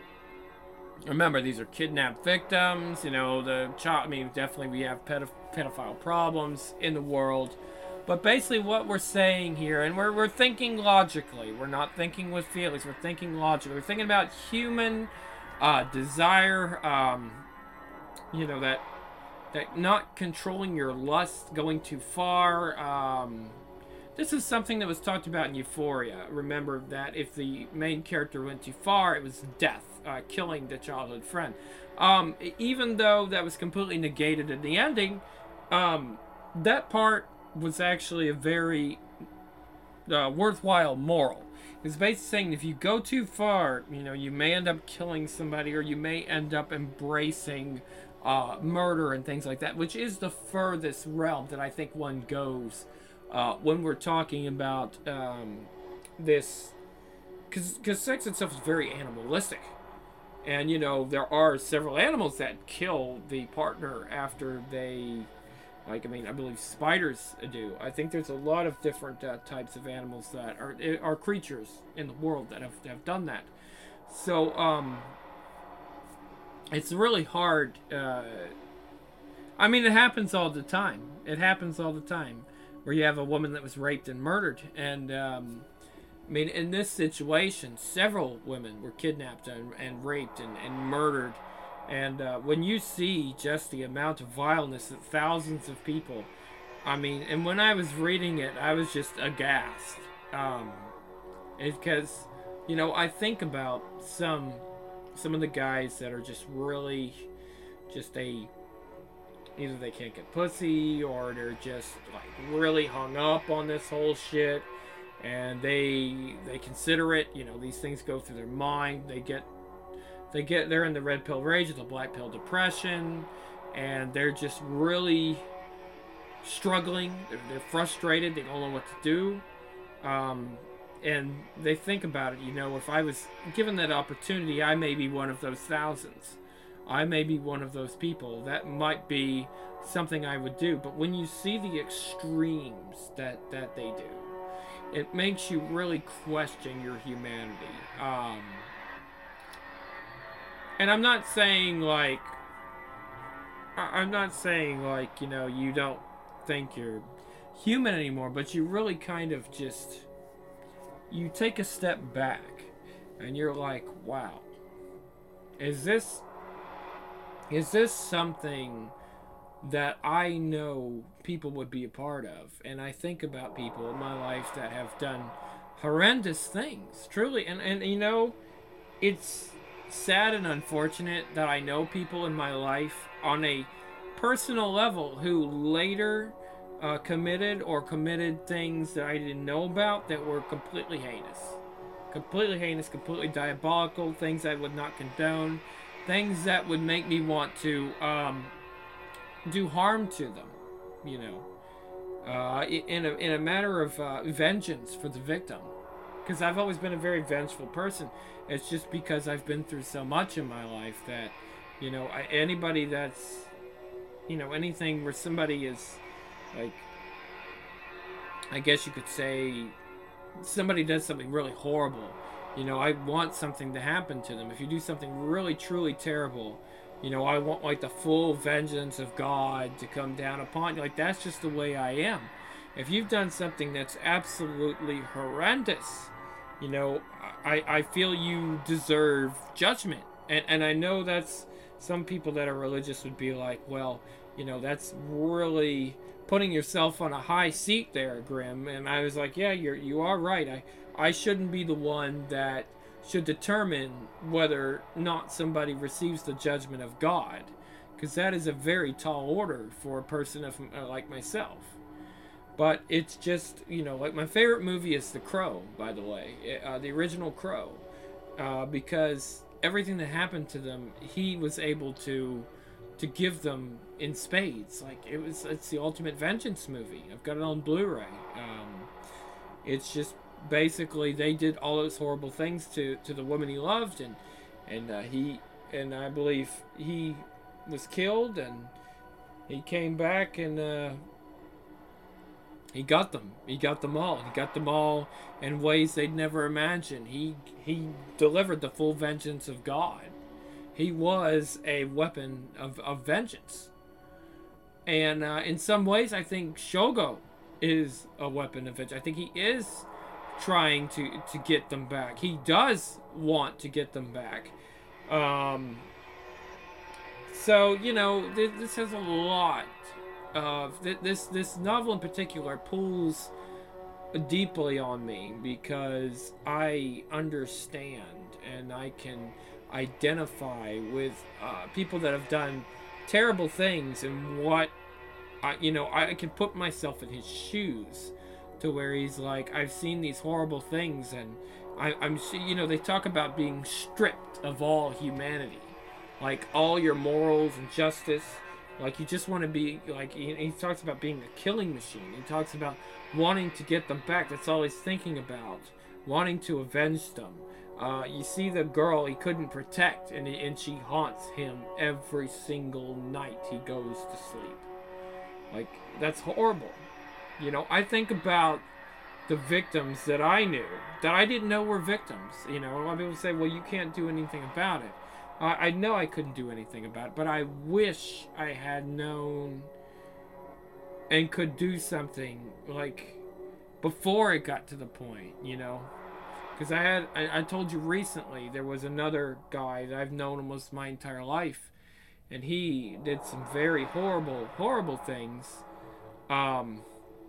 A: remember, these are kidnapped victims, you know, the child, I mean, definitely we have pedoph- pedophile problems in the world. But basically what we're saying here, and we're, we're thinking logically, we're not thinking with feelings, we're thinking logically. We're thinking about human uh, desire, um, you know, that that not controlling your lust, going too far. Um, this is something that was talked about in Euphoria. Remember that if the main character went too far, it was death, uh, killing the childhood friend. Um, even though that was completely negated in the ending, um, that part was actually a very uh, worthwhile moral. It's basically saying if you go too far, you know, you may end up killing somebody, or you may end up embracing uh, murder and things like that, which is the furthest realm that I think one goes uh, when we're talking about um, this, because sex itself is very animalistic. And, you know, there are several animals that kill the partner after they... Like, I mean, I believe spiders do. I think there's a lot of different uh, types of animals that are are creatures in the world that have, have done that. So, um, it's really hard. Uh, I mean, it happens all the time. It happens all the time. Where you have a woman that was raped and murdered. And, um, I mean, in this situation, several women were kidnapped and, and raped and, and murdered. And uh, when you see just the amount of vileness that thousands of people, I mean, and when I was reading it, I was just aghast. Um, because, you know, I think about some, some of the guys that are just really, just a, either they can't get pussy, or they're just like really hung up on this whole shit, and they, they consider it, you know, these things go through their mind, they get They get they're in the red pill rage or the black pill depression, and they're just really struggling. They're, they're frustrated. They don't know what to do, um, and they think about it. You know, if I was given that opportunity, I may be one of those thousands. I may be one of those people. That might be something I would do. But when you see the extremes that that they do, it makes you really question your humanity. Um, And I'm not saying, like, I'm not saying, like, you know, you don't think you're human anymore, but you really kind of just, you take a step back, and you're like, wow, is this, is this something that I know people would be a part of? And I think about people in my life that have done horrendous things, truly, and, and you know, it's sad and unfortunate that I know people in my life on a personal level who later uh, committed or committed things that I didn't know about that were completely heinous. Completely heinous, completely diabolical, things I would not condone, things that would make me want to um, do harm to them, you know, uh, in, a, in a matter of uh, vengeance for the victim. Because I've always been a very vengeful person. It's just because I've been through so much in my life that, you know, I, anybody that's, you know, anything where somebody is, like, I guess you could say, somebody does something really horrible. You know, I want something to happen to them. If you do something really, truly terrible, You know, I want like the full vengeance of God to come down upon you. Like, that's just the way I am. If you've done something that's absolutely horrendous, you know, I, I feel you deserve judgment. And, and I know that's some people that are religious would be like, well, you know, that's really putting yourself on a high seat there, Grim. And I was like, yeah, you're you are right. I, I shouldn't be the one that should determine whether or not somebody receives the judgment of God, because that is a very tall order for a person of, uh, like myself. But it's just, you know, like my favorite movie is The Crow, by the way, uh, the original Crow, uh, because everything that happened to them, he was able to to give them in spades. Like, it was, it's the ultimate vengeance movie. I've got it on Blu-ray. Um, it's just basically they did all those horrible things to, to the woman he loved, and and uh, he and I believe he was killed, and he came back, and uh, he got them. He got them all. He got them all in ways they'd never imagined. He he delivered the full vengeance of God. He was a weapon of, of vengeance. And uh, in some ways, I think Shogo is a weapon of vengeance. I think he is trying to, to get them back. He does want to get them back. Um, so, you know, th- this has a lot of... Th- this, this novel in particular pulls deeply on me because I understand and I can identify with uh, people that have done terrible things, and what I, you know, I can put myself in his shoes to where he's like, I've seen these horrible things, and I, I'm, you know, they talk about being stripped of all humanity, like all your morals and justice. Like, you just want to be like, he, he talks about being a killing machine. He talks about wanting to get them back. That's all he's thinking about, wanting to avenge them. Uh, you see the girl he couldn't protect, and, he, and she haunts him every single night he goes to sleep. Like, that's horrible. You know, I think about the victims that I knew, that I didn't know were victims. You know, a lot of people say, well, you can't do anything about it. I, I know I couldn't do anything about it, but I wish I had known and could do something, like, before it got to the point, you know? Because I had, I, I told you recently, there was another guy that I've known almost my entire life, and he did some very horrible, horrible things. Um,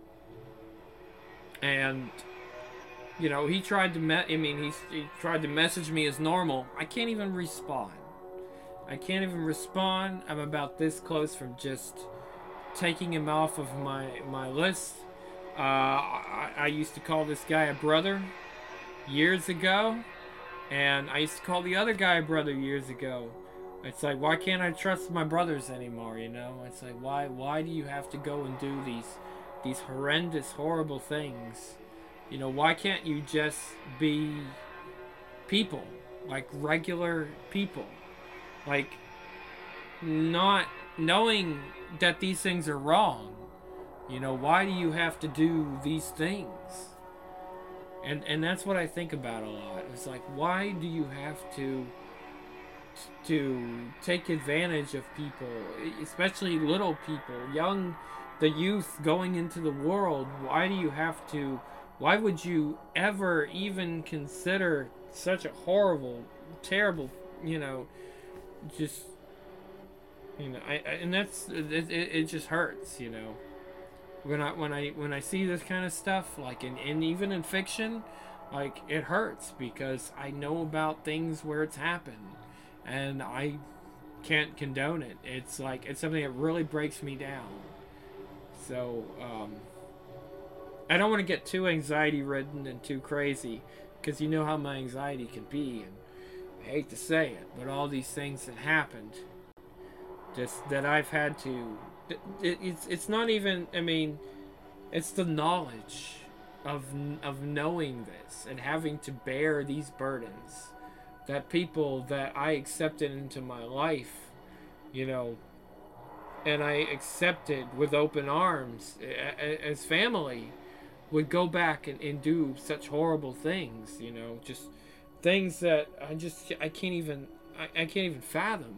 A: and, you know, he tried to, me- I mean, he, he tried to message me as normal. I can't even respond. I can't even respond. I'm about this close from just taking him off of my, my list. Uh, I, I used to call this guy a brother years ago, and I used to call the other guy a brother years ago. It's like, why can't I trust my brothers anymore, you know? It's like, why why do you have to go and do these these horrendous, horrible things? You know, why can't you just be people, like regular people? Like, not knowing that these things are wrong. You know, why do you have to do these things? And and that's what I think about a lot. It's like, why do you have to to take advantage of people, especially little people, young, the youth going into the world? Why do you have to, why would you ever even consider such a horrible, terrible, you know, just, you know, I, I and that's, it, it, it just hurts, you know. When I when I when I see this kind of stuff, like in, in even in fiction, like, it hurts because I know about things where it's happened, and I can't condone it. It's like, it's something that really breaks me down. So um, I don't want to get too anxiety ridden and too crazy, because you know how my anxiety can be, and I hate to say it, but all these things that happened, just that I've had to. It, it's it's not even, I mean, it's the knowledge of of knowing this and having to bear these burdens that people that I accepted into my life, you know, and I accepted with open arms as family, would go back and, and do such horrible things, you know, just things that I just, I can't even, I, I can't even fathom.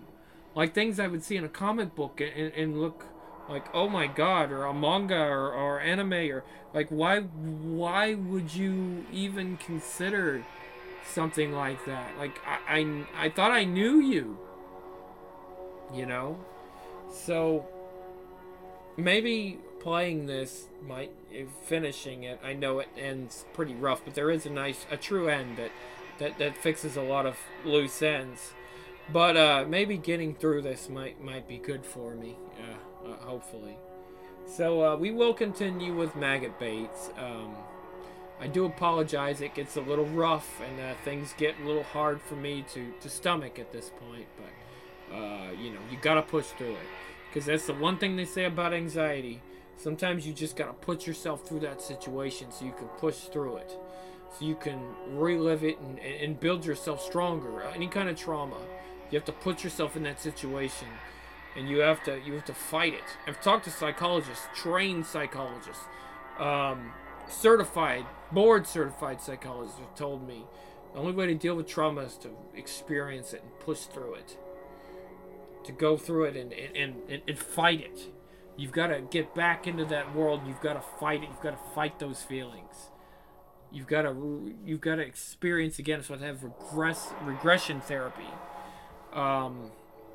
A: like things I would see in a comic book and, and look like, oh my god, or a manga or, or anime, or like why why would you even consider something like that? Like I I, I thought I knew you, you know? So maybe playing this might finishing it. I know it ends pretty rough, but there is a nice a true end that that, that fixes a lot of loose ends. But uh, maybe getting through this might might be good for me. Uh, uh, hopefully. So uh, we will continue with Maggot Baits. Um, I do apologize. It gets a little rough and uh, things get a little hard for me to, to stomach at this point. But, uh, you know, you got to push through it. Because that's the one thing they say about anxiety. Sometimes you just got to put yourself through that situation so you can push through it. So you can relive it and, and build yourself stronger. Any kind of trauma. You have to put yourself in that situation. And you have to you have to fight it. I've talked to psychologists, trained psychologists, um, certified, board certified psychologists have told me the only way to deal with trauma is to experience it and push through it. To go through it and, and, and, and fight it. You've got to get back into that world. You've got to fight it. You've got to fight those feelings. You've got to you've got to experience again. So I have regress regression therapy. Um,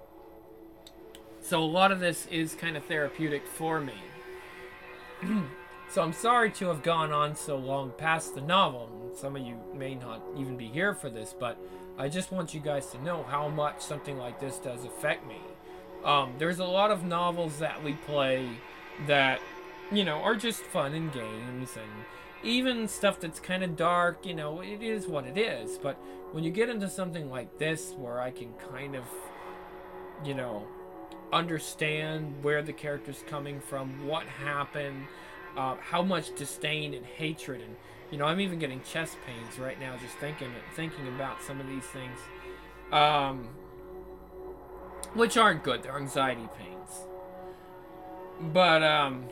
A: so a lot of this is kind of therapeutic for me. So I'm sorry to have gone on so long past the novel. Some of you may not even be here for this, but I just want you guys to know how much something like this does affect me. Um, there's a lot of novels that we play that, you know, are just fun and games, and even stuff that's kind of dark, you know, it is what it is. But when you get into something like this, where I can kind of, you know, understand where the character's coming from, what happened, uh, how much disdain and hatred, and you know, I'm even getting chest pains right now just thinking thinking about some of these things, um, which aren't good. They're anxiety pains, but um,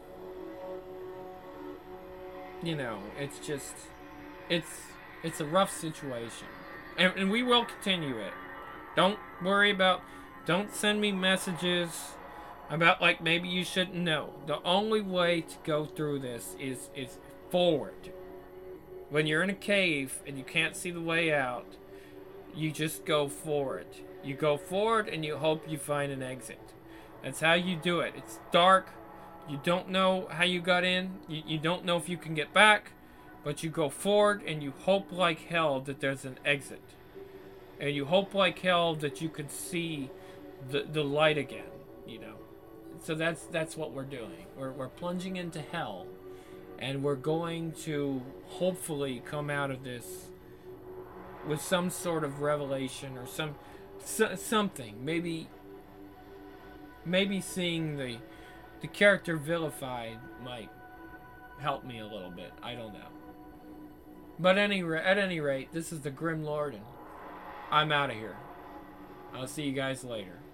A: you know, it's just it's it's a rough situation, and, and we will continue it. Don't worry about. Don't send me messages about like maybe you shouldn't know. The only way to go through this is is forward. When you're in a cave and you can't see the way out, you just go forward. You go forward and you hope you find an exit. That's how you do it. It's dark. You don't know how you got in. You, you don't know if you can get back. But you go forward and you hope like hell that there's an exit. And you hope like hell that you can see the the light again, you know. So that's that's what we're doing. We're we're plunging into hell, and we're going to hopefully come out of this with some sort of revelation or some so, something. Maybe maybe seeing the the character vilified might help me a little bit. I don't know. But any at any rate, this is the Grim Lord, and I'm out of here. I'll see you guys later.